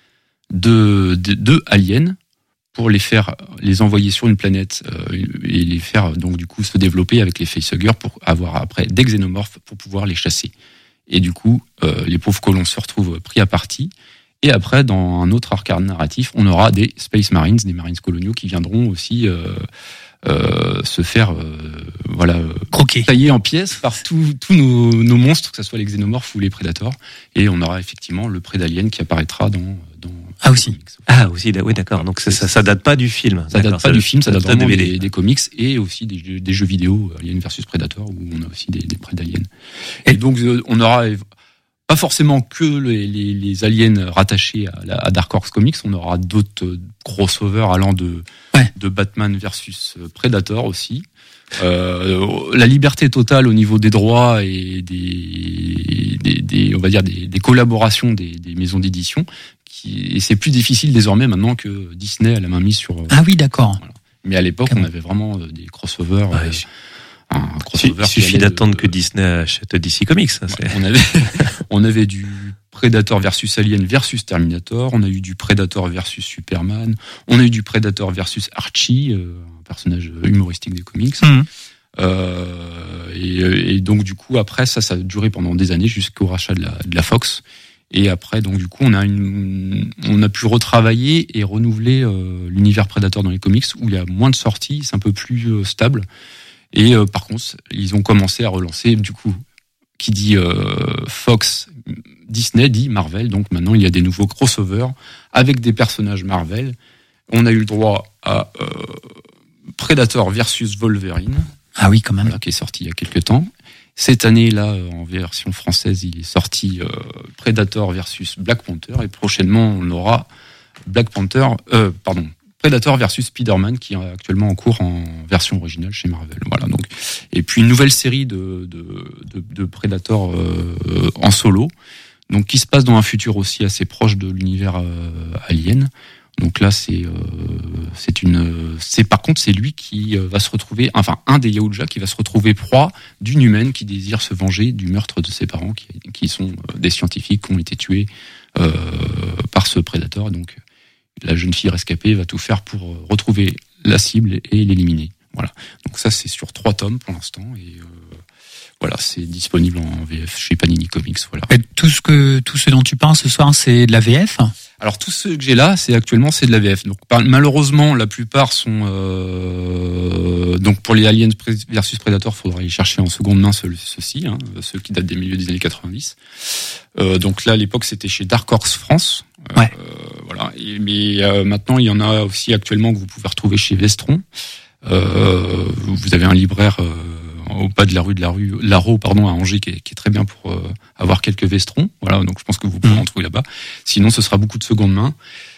de, de, de aliens pour les faire, les envoyer sur une planète euh, et les faire donc du coup se développer avec les facehuggers pour avoir après des xénomorphes pour pouvoir les chasser. Et du coup, euh, les pauvres colons se retrouvent pris à partie. Et après, dans un autre arc narratif, on aura des Space Marines, des Marines coloniaux qui viendront aussi euh, euh, se faire euh, voilà croquer, tailler en pièces par tous tous nos, nos monstres, que ce soit les xénomorphes ou les prédateurs. Et on aura effectivement le Prédalien qui apparaîtra dans dans ah aussi ah aussi oui d'accord. Donc ça, ça ça date pas du film. Ça date pas ça, du film, ça date vraiment des, des comics et aussi des, des jeux vidéo Alien versus Predator où on a aussi des, des Prédaliens. Et, et donc on aura pas forcément que les, les, les aliens rattachés à, la, à Dark Horse Comics, on aura d'autres crossovers allant de, ouais. de Batman versus Predator aussi. Euh, la liberté totale au niveau des droits et des, des, des on va dire des, des collaborations des, des maisons d'édition, qui, et c'est plus difficile désormais maintenant que Disney a la main mise sur. Ah oui, d'accord. Voilà. Mais à l'époque, on avait vraiment des crossovers. Ouais, euh, Un crossover il suffit d'attendre de... que Disney achète D C Comics. Ça, ouais, on avait, on avait du Predator versus Alien versus Terminator, on a eu du Predator versus Superman, on a eu du Predator versus Archie, euh, un personnage humoristique des comics. Mmh. Euh, et, et donc du coup après ça, ça a duré pendant des années jusqu'au rachat de la, de la Fox. Et après donc du coup on a une, on a pu retravailler et renouveler euh, l'univers Predator dans les comics où il y a moins de sorties, c'est un peu plus euh, stable. Et euh, par contre ils ont commencé à relancer du coup qui dit euh, Fox, Disney dit Marvel. Donc maintenant il y a des nouveaux crossovers avec des personnages Marvel. On a eu le droit à euh, Predator versus Wolverine. Ah oui, quand même. Voilà, qui est sorti il y a quelques temps. Cette année-là, en version française, il est sorti euh, Predator versus Black Panther. Et prochainement, on aura Black Panther, euh, pardon, Predator versus Spider-Man, qui est actuellement en cours en version originale chez Marvel. Voilà. Donc, et puis une nouvelle série de de, de, de Predator euh, en solo, donc qui se passe dans un futur aussi assez proche de l'univers euh, Alien. Donc là, c'est euh, c'est une c'est par contre c'est lui qui va se retrouver, enfin un des Yaoja qui va se retrouver proie d'une humaine qui désire se venger du meurtre de ses parents, qui qui sont des scientifiques qui ont été tués euh, par ce prédateur. Donc la jeune fille rescapée va tout faire pour retrouver la cible et l'éliminer. Voilà. Donc ça c'est sur trois tomes pour l'instant et euh, voilà, c'est disponible en V F chez Panini Comics. Voilà. Et tout ce que tout ce dont tu parles ce soir, c'est de la V F ? Alors tout ce que j'ai là, c'est actuellement c'est de la V F. Donc malheureusement, la plupart sont euh, donc pour les Aliens versus Predator, faudra y chercher en seconde main ceux, ceux-ci, hein, ceux qui datent des milieux des années quatre-vingt-dix. Euh, donc là, à l'époque, c'était chez Dark Horse France. Euh, ouais. Voilà. Et, mais euh, maintenant, il y en a aussi actuellement que vous pouvez retrouver chez Vestron. Euh, vous avez un libraire. Euh, au pas de la rue de la rue Larro pardon à Angers qui est, qui est très bien pour euh, avoir quelques Vestrons, voilà, donc je pense que vous pouvez mmh. en trouver là-bas. Sinon ce sera beaucoup de seconde main.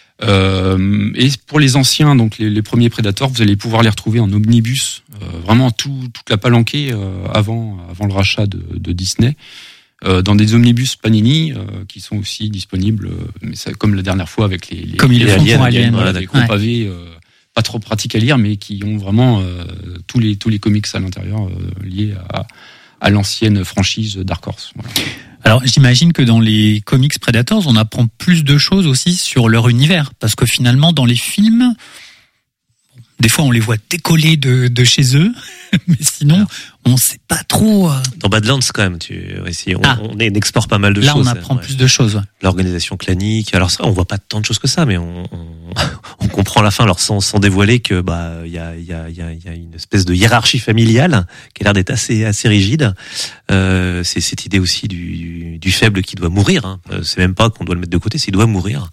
Euh, et pour les anciens, donc les, les premiers Predators, vous allez pouvoir les retrouver en omnibus, euh, vraiment tout, toute la palanquée euh, avant avant le rachat de, de Disney, euh, dans des omnibus Panini euh, qui sont aussi disponibles, euh, mais ça, comme la dernière fois avec les, les comme ils les le font pour aliens, Alien, voilà, des gros ouais. pavés. Euh, pas trop pratiques à lire, mais qui ont vraiment euh, tous les tous les comics à l'intérieur euh, liés à, à l'ancienne franchise Dark Horse. Voilà. Alors j'imagine que dans les comics Predators, on apprend plus de choses aussi sur leur univers, parce que finalement dans les films, des fois on les voit décoller de, de chez eux, mais sinon Alors, on sait pas trop. Euh... Dans Badlands quand même, tu ici on, ah. on exporte pas mal de Là, choses. Là on apprend ouais. plus de choses. Ouais. L'organisation clanique. Alors ça, on voit pas tant de choses que ça, mais on, on, on comprend à la fin, alors sans, sans dévoiler que bah il y a il y a il y a il y a une espèce de hiérarchie familiale qui a l'air d'être assez assez rigide. Euh, c'est cette idée aussi du du faible qui doit mourir. Hein. C'est même pas qu'on doit le mettre de côté, c'est qu'il doit mourir.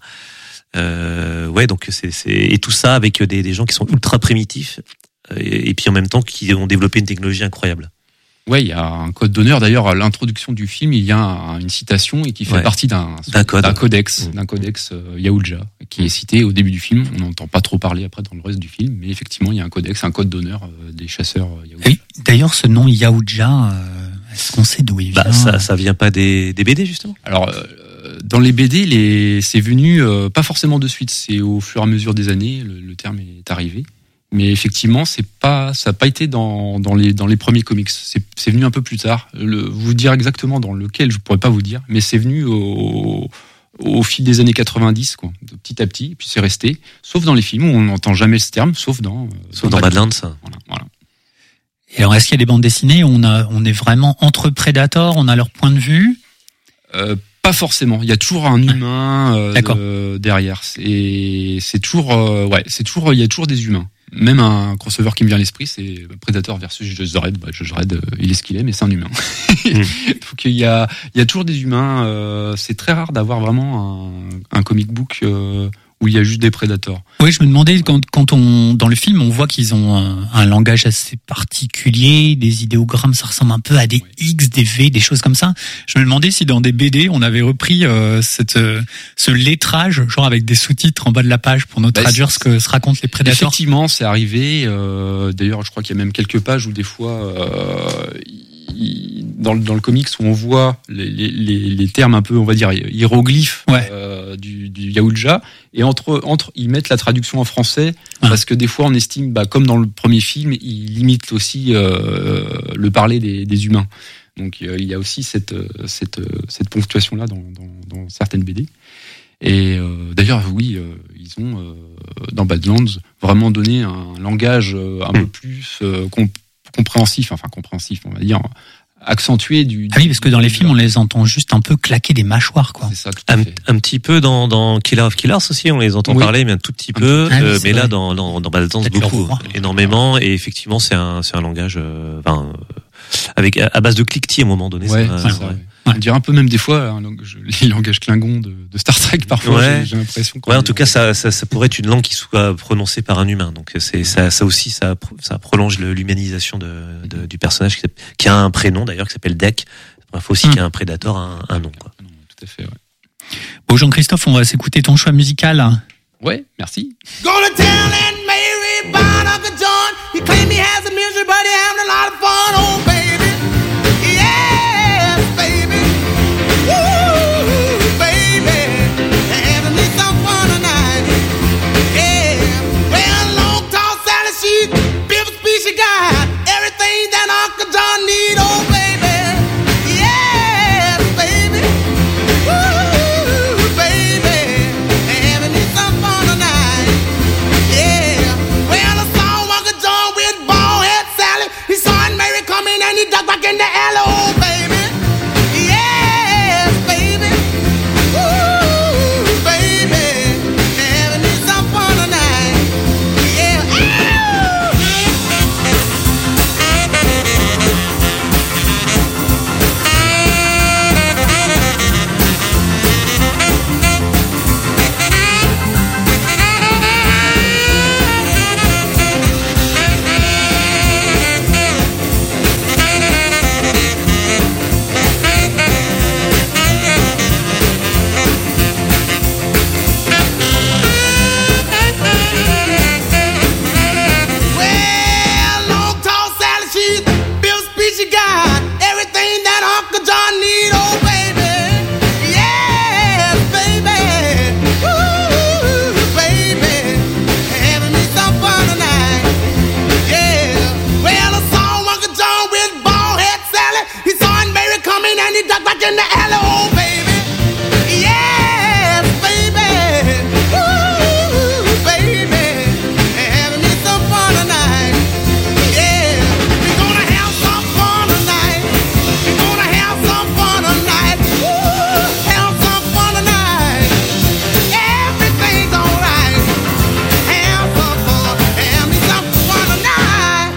Euh, ouais, donc c'est c'est et tout ça avec des des gens qui sont ultra primitifs et, et puis en même temps qui ont développé une technologie incroyable. Ouais, il y a un code d'honneur. D'ailleurs, à l'introduction du film, il y a une citation et qui fait ouais. partie d'un, d'un, code. d'un codex, mmh. d'un codex euh, Yaoja, qui est cité au début du film. On n'entend pas trop parler après dans le reste du film, mais effectivement, il y a un codex, un code d'honneur euh, des chasseurs euh, Yaoja. Et d'ailleurs, ce nom Yaoja, euh, est-ce qu'on sait d'où il vient ? Bah, ça, ça vient pas des, des B D justement. Alors, euh, dans les B D, les, c'est venu euh, pas forcément de suite. C'est au fur et à mesure des années, le, le terme est arrivé. Mais effectivement, c'est pas, ça n'a pas été dans, dans les, dans les premiers comics. C'est, c'est venu un peu plus tard. Le, vous dire exactement dans lequel, je pourrais pas vous dire, mais c'est venu au, au fil des années quatre-vingt-dix, quoi, de petit à petit, et puis c'est resté. Sauf dans les films où on n'entend jamais ce terme, sauf dans, sauf dans, dans Badlands. Ça. Voilà, voilà. Et alors, est-ce qu'il y a des bandes dessinées où on a, on est vraiment entre Predators, on a leur point de vue? Euh, Pas forcément. Il y a toujours un humain euh, de, derrière. C'est, c'est toujours, euh, ouais, c'est toujours, il y a toujours des humains. Même un crossover qui me vient à l'esprit, c'est Predator versus Judge Dredd. Bah, Judge Dredd, euh, il est ce qu'il est, mais c'est un humain. Mm. Donc il y a, il y a toujours des humains. Euh, c'est très rare d'avoir vraiment un, un comic book euh, où il y a juste des Predators. Oui, je me demandais quand, quand on dans le film, on voit qu'ils ont un, un langage assez particulier, des idéogrammes, ça ressemble un peu à des ouais. X, des V, des choses comme ça. Je me demandais si dans des B D, on avait repris euh, cette euh, ce lettrage, genre avec des sous-titres en bas de la page pour nous bah, traduire ce que se racontent les Predators. Effectivement, c'est arrivé. Euh, d'ailleurs, je crois qu'il y a même quelques pages où des fois. Euh, Dans le, dans le comics où on voit les, les, les termes un peu, on va dire, hiéroglyphes ouais. euh, du, du Yaoja, et entre, entre, ils mettent la traduction en français, ouais. parce que des fois on estime, bah, comme dans le premier film, ils limitent aussi euh, le parler des, des humains. Donc il y a aussi cette cette cette ponctuation là dans, dans dans certaines B D. Et euh, d'ailleurs oui, euh, ils ont euh, dans Badlands vraiment donné un langage euh, un mmh. peu plus euh, comp- compréhensif, enfin compréhensif, on va dire, accentué du, du. Ah oui, parce que dans les films, on les entend juste un peu claquer des mâchoires, quoi. C'est ça, tout à un, fait. un petit peu dans, dans Killer of Killers aussi, on les entend oui. parler, mais un tout petit peu. Ah oui, euh, mais vrai. là, dans, dans, dans Badlands, beaucoup, énormément. Et effectivement, c'est un, c'est un langage, euh, enfin, euh, avec, à base de cliquetis à un moment donné. Ouais, ça, c'est ouais. ça, ouais. On dirait un peu même des fois un langage, les langages klingons de, de Star Trek parfois. Ouais. J'ai, j'ai l'impression. Ouais, en tout cas, ça, ça, ça pourrait être une langue qui soit prononcée par un humain. Donc c'est ça, ça aussi, ça, ça prolonge le, l'humanisation de, de, du personnage qui, qui a un prénom d'ailleurs qui s'appelle Deck. Il faut aussi mmh. qu'il y ait un prédateur, un, un nom, quoi. Tout à fait. Ouais. Bon, Jean-Christophe, on va s'écouter ton choix musical. Ouais, merci. Gonna tell Aunt Mary about Uncle John. He claim he has a misery, but he having a lot of fun. Oh baby, yes baby, woo baby, having me some fun tonight. Yeah, well long tall Sally, she's big speech she got everything that Uncle John need. Oh baby, yes baby, woo baby, having me some fun tonight. Yeah, well I saw Uncle John with bald head Sally. He saw Aunt Mary coming and he ducked back in the alley. Oh baby, yes baby, woo baby, having me some fun tonight. Yeah. Well, long tall Sally, she's built speech, she got everything that Uncle John need. Oh baby, yes baby, woo baby, having me some fun tonight. Yeah, well I saw Uncle John with bald head Sally. He saw Aunt Mary coming and he ducked back in the alley. Oh baby, yes baby, woo baby, having me some fun tonight. Yeah, we gonna have some fun tonight. We gonna have some fun tonight. Woo, have some fun tonight. Everything's alright. Have some fun. Have me some fun tonight.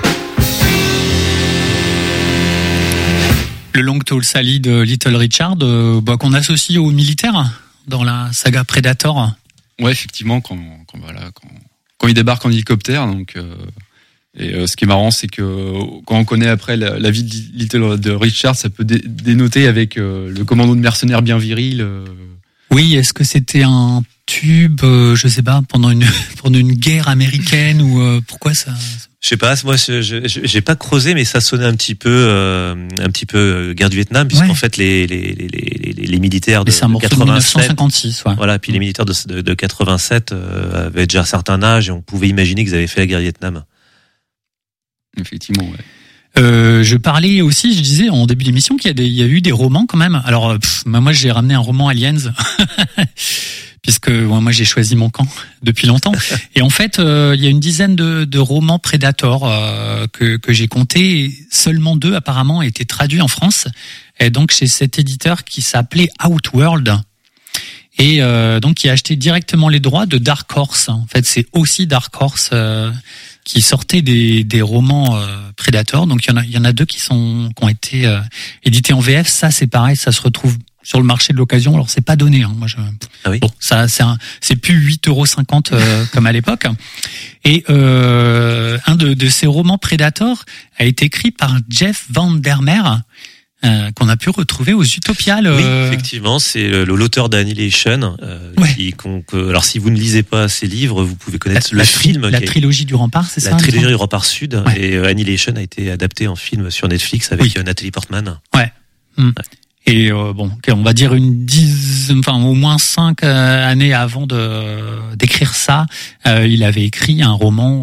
Le Long Tall Sally de Little Richard, euh, bah, qu'on associe aux militaires dans la saga Predator. Ouais, effectivement, quand, quand voilà, quand, quand il débarque en hélicoptère, donc. Euh, et euh, ce qui est marrant, c'est que quand on connaît après la, la vie de Little de Richard, ça peut dé, dénoter avec euh, le commando de mercenaires bien viril. Euh... Oui, est-ce que c'était un tube, euh, je sais pas, pendant une pendant une guerre américaine ou euh, pourquoi ça? Je sais pas, moi je, je, j'ai pas creusé, mais ça sonnait un petit peu, euh, un petit peu euh, guerre du Vietnam, puisqu'en Ouais. fait les les les les, les militaires de, C'est un de morceau de quatre-vingt-sept, dix-neuf cent cinquante-six, ouais. voilà, puis les militaires de, de, de quatre-vingt-sept euh, avaient déjà un certain âge et on pouvait imaginer qu'ils avaient fait la guerre du Vietnam. Effectivement, ouais. Euh, je parlais aussi, je disais en début d'émission qu'il y a, des, il y a eu des romans quand même. Alors, pff, moi j'ai ramené un roman Aliens, puisque ouais, moi j'ai choisi mon camp depuis longtemps. Et en fait, euh, il y a une dizaine de, de romans Predator euh, que, que j'ai comptés. Et seulement deux apparemment étaient traduits en France. Et donc chez cet éditeur qui s'appelait Outworld. Et euh, donc qui a acheté directement les droits de Dark Horse. En fait, c'est aussi Dark Horse euh, qui sortait des, des romans euh, Predator. Donc il y en a, il y en a deux qui sont qui ont été euh, édités en V F. Ça, c'est pareil, ça se retrouve sur le marché de l'occasion. Alors c'est pas donné. Hein. Moi, je, Ah oui. bon, ça, c'est un, c'est plus huit euros cinquante euh, comme à l'époque. Et euh, un de, de ces romans Predator a été écrit par Jeff Vandermeer. Euh, qu'on a pu retrouver aux Utopiales. Oui, euh... effectivement, c'est le, l'auteur d'Annihilation. Euh, Ouais. qui, qu'on, que, alors, si vous ne lisez pas ces livres, vous pouvez connaître la, le la, film. La qui trilogie du Rempart, c'est la ça? La trilogie du Rempart Sud. Ouais. Et euh, Annihilation a été adapté en film sur Netflix avec Oui. Nathalie Portman. Ouais. Mmh. ouais. Et euh, bon, on va dire une dix, enfin au moins cinq euh, années avant de d'écrire ça, euh, il avait écrit un roman euh,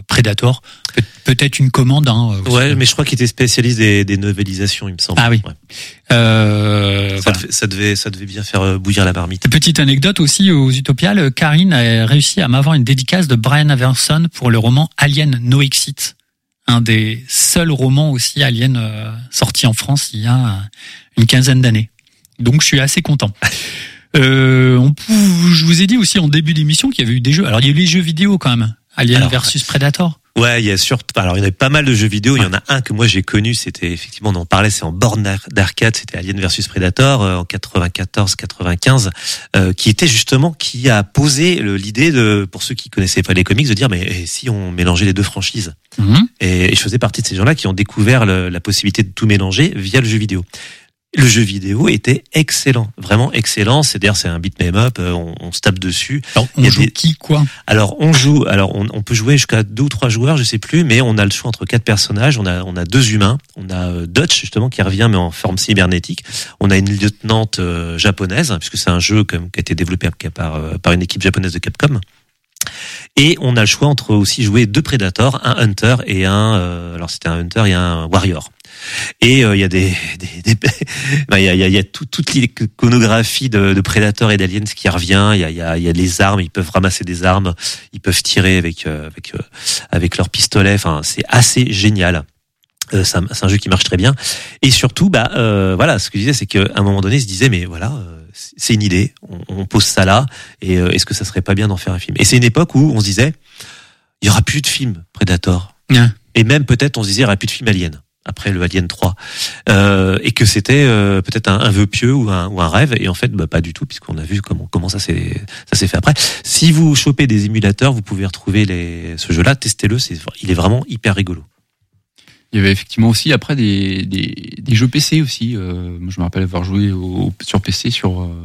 Predator. Pe- peut-être une commande. Hein, ouais, mais je crois qu'il était spécialiste des, des novélisations, il me semble. Ah oui. Ouais. Euh, ça, voilà. devait, ça devait, ça devait bien faire bouillir la marmite. Petite anecdote aussi aux Utopiales, Karine a réussi à m'avoir une dédicace de Brian Averson pour le roman Alien No Exit, un des seuls romans aussi Alien euh, sortis en France il y a une quinzaine d'années. Donc je suis assez content. Euh, on pou- je vous ai dit aussi en début d'émission qu'il y avait eu des jeux. Alors il y a eu les jeux vidéo quand même. Alien Alors, versus Predator. Ouais, il y a surtout. Alors, il y en a pas mal de jeux vidéo. Il y en a un que moi j'ai connu. C'était effectivement, on en parlait. C'est en borne d'arcade. C'était Alien versus Predator euh, en quatre-vingt-quatorze quatre-vingt-quinze, euh, qui était justement qui a posé le, l'idée de, pour ceux qui connaissaient pas les comics, de dire mais et si on mélangeait les deux franchises. Mmh. Et, et je faisais partie de ces gens-là qui ont découvert le, la possibilité de tout mélanger via le jeu vidéo. Le jeu vidéo était excellent, vraiment excellent. C'est-à-dire, c'est un beat 'em up, on, on se tape dessus. Alors, on joue des... qui, quoi? Alors, on joue, alors, on, on peut jouer jusqu'à deux ou trois joueurs, je sais plus, mais on a le choix entre quatre personnages. On a, on a deux humains. On a euh, Dutch, justement, qui revient, mais en forme cybernétique. On a une lieutenante euh, japonaise, puisque c'est un jeu comme, qui a été développé par, euh, par une équipe japonaise de Capcom. Et on a le choix entre aussi jouer deux Predators, un Hunter et un, euh, alors c'était un Hunter et un Warrior. Et il euh, y a des, des, des bah, y a, y a, y a tout, toute l'iconographie de, de Predator et d'Aliens qui revient. Il y a, y a, y a les armes, ils peuvent ramasser des armes, ils peuvent tirer avec, euh, avec, euh, avec leur pistolet. Enfin, c'est assez génial. Euh, c'est, un, c'est un jeu qui marche très bien. Et surtout, bah, euh, voilà, ce que je disais, c'est qu'à un moment donné, ils se disaient, mais voilà, euh, c'est une idée, on, on pose ça là, et euh, est-ce que ça serait pas bien d'en faire un film? Et c'est une époque où on se disait, il y aura plus de films Predator. Ouais. Et même peut-être on se disait, il y aura plus de films Alien après le Alien trois, euh, et que c'était euh, peut-être un, un vœu pieux ou un, ou un rêve, et en fait bah, pas du tout, puisqu'on a vu comment comment ça s'est ça s'est fait après. Si vous chopez des émulateurs, vous pouvez retrouver les ce jeu-là, testez-le, c'est il est vraiment hyper rigolo. Il y avait effectivement aussi après des des, des jeux P C aussi. Euh, moi je me rappelle avoir joué au, sur P C sur euh,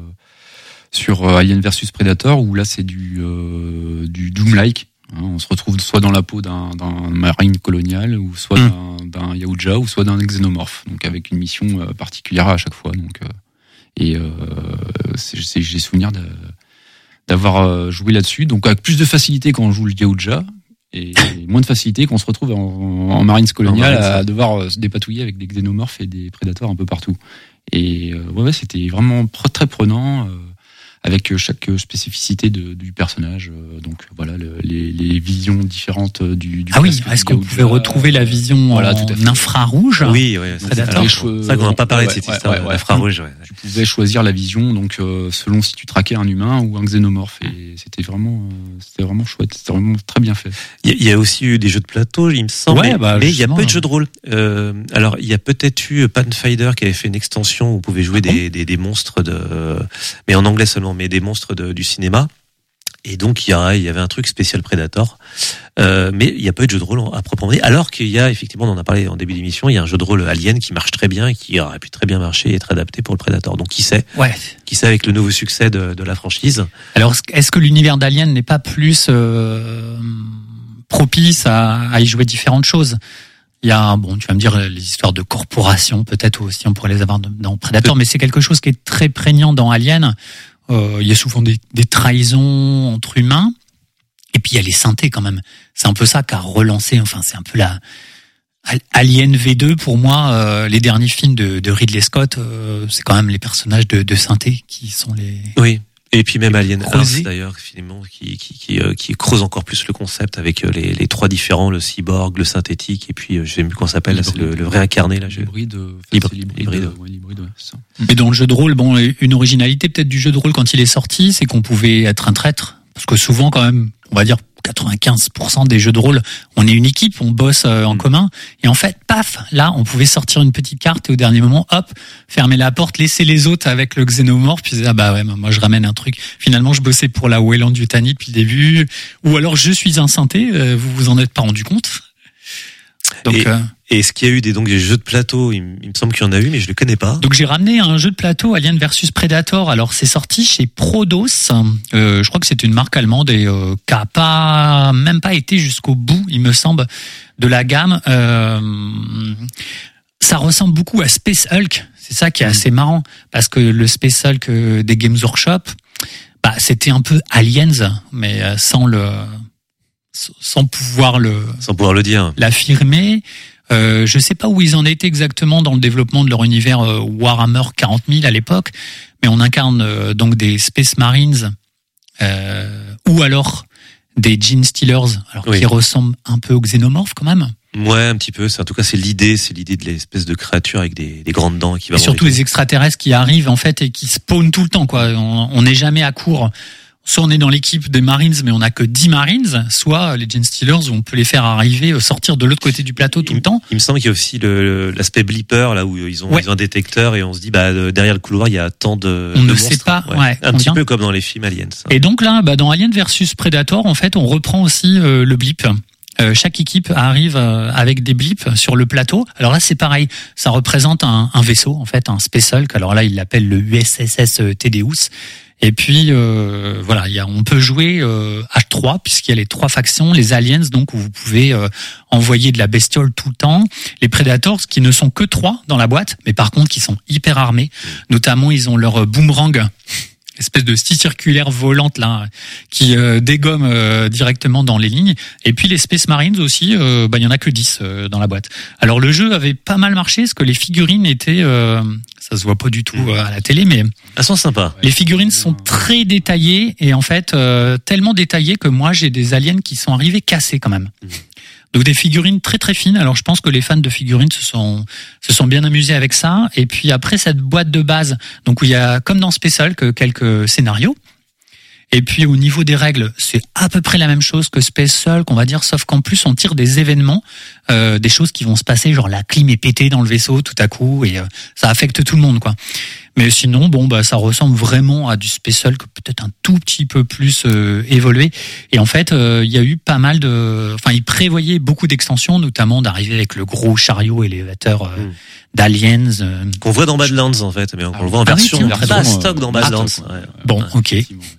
sur Alien versus Predator, où là c'est du euh, du Doom-like. Hein, on se retrouve soit dans la peau d'un, d'un marine colonial, ou soit mmh. d'un, d'un Yaoja, ou soit d'un xénomorphe, donc avec une mission euh, particulière à chaque fois. Donc, euh, et euh, c'est, c'est, j'ai souvenir de, d'avoir euh, joué là-dessus, donc avec plus de facilité quand on joue le Yaoja, et moins de facilité quand on se retrouve en, en marine coloniale à devoir euh, se dépatouiller avec des xénomorphes et des prédateurs un peu partout. Et euh, ouais, c'était vraiment très prenant. Euh, avec chaque spécificité de, du personnage. Donc voilà, le, les, les visions différentes du, du ah oui, est-ce qu'on pouvait retrouver la vision voilà, en infrarouge? Oui, oui. C'est ça qu'on n'a pas parlé ouais, de cette ouais, histoire, ouais, ouais, infrarouge. Ouais. Tu pouvais choisir la vision, donc euh, selon si tu traquais un humain ou un xénomorphe, et c'était vraiment, euh, c'était vraiment chouette, c'était vraiment très bien fait. Il y, y a aussi eu des jeux de plateau, il me semble, ouais, mais, bah, mais il y a peu de jeux de rôle. Euh, alors il y a peut-être eu Pathfinder qui avait fait une extension où vous pouvez jouer ah des, bon des, des monstres de, mais en anglais seulement. Mais des monstres de, du cinéma, et donc il y, a, il y avait un truc spécial Predator, euh, mais il n'y a pas eu de jeu de rôle à proprement dit, alors qu'il y a effectivement, on en a parlé en début d'émission, il y a un jeu de rôle Alien qui marche très bien et qui aurait pu très bien marcher et être adapté pour le Predator, donc qui sait, ouais. qui sait avec le nouveau succès de, de la franchise. Alors est-ce que l'univers d'Alien n'est pas plus euh, propice à, à y jouer différentes choses? Il y a, bon, tu vas me dire, les histoires de corporations, peut-être aussi, on pourrait les avoir dans Predator, mais c'est quelque chose qui est très prégnant dans Alien. Euh, il y a souvent des, des trahisons entre humains. Et puis, il y a les synthés, quand même. C'est un peu ça qu'a relancé, enfin, c'est un peu la, Alien V deux, pour moi, euh, les derniers films de, de Ridley Scott, euh, c'est quand même les personnages de, de synthé qui sont les... Oui. Et puis même Alien Earth d'ailleurs, finalement, qui qui qui, euh, qui creuse encore plus le concept avec les, les trois différents, le cyborg, le synthétique, et puis euh, je sais plus comment ça s'appelle, là, c'est le, le vrai incarné là. L'hybride, hybride, l'hybride, hybride. Ouais, l'hybride, ouais, c'est ça. Mais dans le jeu de rôle, bon, une originalité peut-être du jeu de rôle quand il est sorti, c'est qu'on pouvait être un traître, parce que souvent quand même, on va dire quatre-vingt-quinze pour cent des jeux de rôle, on est une équipe, on bosse euh, en mmh. commun, et en fait, paf, là, on pouvait sortir une petite carte et au dernier moment, hop, fermer la porte, laisser les autres avec le xénomorphe, puis ah bah ouais, moi je ramène un truc. Finalement, je bossais pour la Weyland-Yutani depuis le début, ou alors je suis un synthé, euh, vous vous en êtes pas rendu compte. Donc, et, euh, et est-ce qu'il y a eu des, donc, des jeux de plateau? Il, il me semble qu'il y en a eu, mais je le connais pas. Donc j'ai ramené un jeu de plateau, Alien versus Predator. Alors c'est sorti chez Prodos. Euh, je crois que c'est une marque allemande et euh, qui a pas même pas été jusqu'au bout, il me semble, de la gamme. Euh, ça ressemble beaucoup à Space Hulk. C'est ça qui est assez marrant, parce que le Space Hulk des Games Workshop, bah c'était un peu Aliens, mais sans le sans pouvoir le sans pouvoir le dire, l'affirmer. Euh, je sais pas où ils en étaient exactement dans le développement de leur univers euh, Warhammer quarante mille à l'époque, mais on incarne euh, donc des Space Marines euh, ou alors des Gene Stealers, alors oui. qui ressemblent un peu aux xénomorphes quand même. Ouais, un petit peu. C'est, en tout cas, c'est l'idée, c'est l'idée de l'espèce de créature avec des, des grandes dents qui va. Et surtout les extraterrestres qui arrivent en fait et qui spawnent tout le temps, quoi. On n'est jamais à court. Soit on est dans l'équipe des Marines, mais on n'a que dix Marines, soit les Gene Stealers où on peut les faire arriver, sortir de l'autre côté du plateau tout il, le temps. Il me semble qu'il y a aussi le, l'aspect blipper, là où ils ont, ouais. ils ont un détecteur et on se dit, bah, derrière le couloir, il y a tant de. On de ne monstres. sait pas, ouais. ouais un petit vient. peu comme dans les films Aliens. Hein. Et donc là, bah, dans Alien versus Predator, en fait, on reprend aussi euh, le blip. Euh, chaque équipe arrive euh, avec des blips sur le plateau. Alors là, c'est pareil. Ça représente un, un vaisseau, en fait, un Space Hulk. Alors là, il l'appelle le U S S S Thaddeus. Et puis euh, voilà, il y a, on peut jouer euh, à trois puisqu'il y a les trois factions, les aliens donc où vous pouvez euh, envoyer de la bestiole tout le temps, les Predators qui ne sont que trois dans la boîte, mais par contre qui sont hyper armés. Notamment ils ont leur boomerang, espèce de scie circulaire volante là qui euh, dégomme euh, directement dans les lignes. Et puis les Space Marines aussi, euh, bah il y en a que dix euh, dans la boîte. Alors le jeu avait pas mal marché parce que les figurines étaient euh, ça se voit pas du tout euh, à la télé, mais elles sont sympas. Les figurines sont très détaillées et en fait euh, tellement détaillées que moi j'ai des aliens qui sont arrivés cassés quand même. Mmh. Donc des figurines très très fines. Alors je pense que les fans de figurines se sont se sont bien amusés avec ça. Et puis après cette boîte de base, donc où il y a comme dans Space Hulk quelques scénarios. Et puis au niveau des règles, c'est à peu près la même chose que Space Hulk, on va dire, sauf qu'en plus on tire des événements, euh, des choses qui vont se passer, genre la clim est pétée dans le vaisseau tout à coup et euh, ça affecte tout le monde, quoi. Mais sinon, bon, bah ça ressemble vraiment à du Space Hulk, peut-être un tout petit peu plus euh, évolué. Et en fait, il euh, y a eu pas mal de, enfin, ils prévoyaient beaucoup d'extensions, notamment d'arriver avec le gros chariot élévateur euh, mmh. d'Aliens euh, qu'on voit dans Badlands en fait, mais on, ah, on le voit en ah version oui, très pas stock dans Badlands. Ah, ouais. Bon, ok.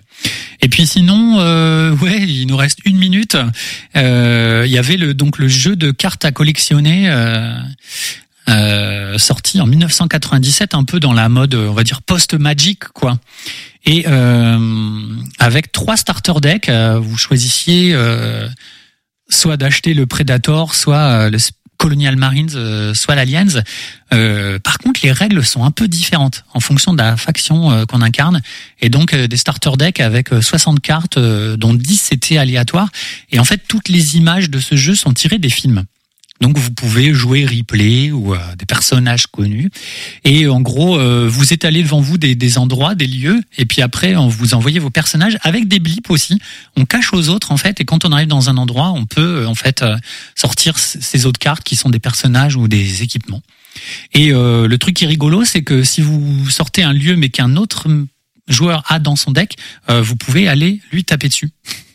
Et puis sinon, euh, ouais, il nous reste une minute. Il euh, y avait le donc le jeu de cartes à collectionner euh, euh, sorti en dix-neuf cent quatre-vingt-dix-sept, un peu dans la mode, on va dire post-Magic, quoi. Et euh, avec trois starter decks, euh, vous choisissiez euh, soit d'acheter le Predator, soit euh, le Colonial Marines, euh, soit l'Aliens. Euh, par contre, les règles sont un peu différentes en fonction de la faction euh, qu'on incarne. Et donc, euh, des starter decks avec euh, soixante cartes, euh, dont dix étaient aléatoires. Et en fait, toutes les images de ce jeu sont tirées des films. Donc, vous pouvez jouer Ripley ou euh, des personnages connus. Et en gros, euh, vous étalez devant vous des, des endroits, des lieux. Et puis après, on vous envoyez vos personnages avec des blips aussi. On cache aux autres, en fait. Et quand on arrive dans un endroit, on peut, en fait, euh, sortir ces autres cartes qui sont des personnages ou des équipements. Et euh, le truc qui est rigolo, c'est que si vous sortez un lieu, mais qu'un autre joueur a dans son deck, euh, vous pouvez aller lui taper dessus.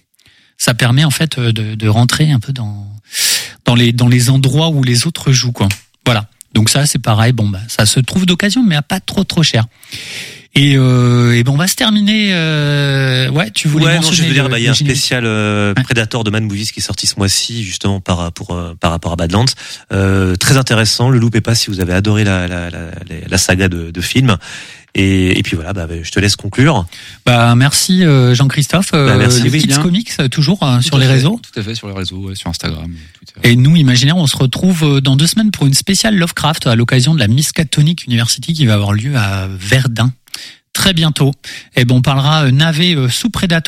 Ça permet, en fait, de, de rentrer un peu dans... dans les dans les endroits où les autres jouent, quoi. Voilà. Donc ça c'est pareil, bon bah ça se trouve d'occasion mais à pas trop trop cher. Et euh, et bon on va se terminer euh, ouais, tu voulais ouais, mentionner non, je veux dire le, bah il y a un générique. spécial euh, ouais. Predator de Man Movies qui est sorti ce mois-ci justement par pour euh, par rapport à Badlands. Euh, très intéressant, le loupez pas si vous avez adoré la la la, la saga de de films. Et, et puis voilà, bah, je te laisse conclure. Bah merci euh, Jean-Christophe. Euh, bah, merci, les Kids Comics toujours euh, sur les fait, réseaux. Tout à fait sur les réseaux, ouais, sur Instagram, Twitter. Et nous, Imaginaire, on se retrouve dans deux semaines pour une spéciale Lovecraft à l'occasion de la Miskatonic University qui va avoir lieu à Verdun très bientôt. Et bon, on parlera navet sous Predator.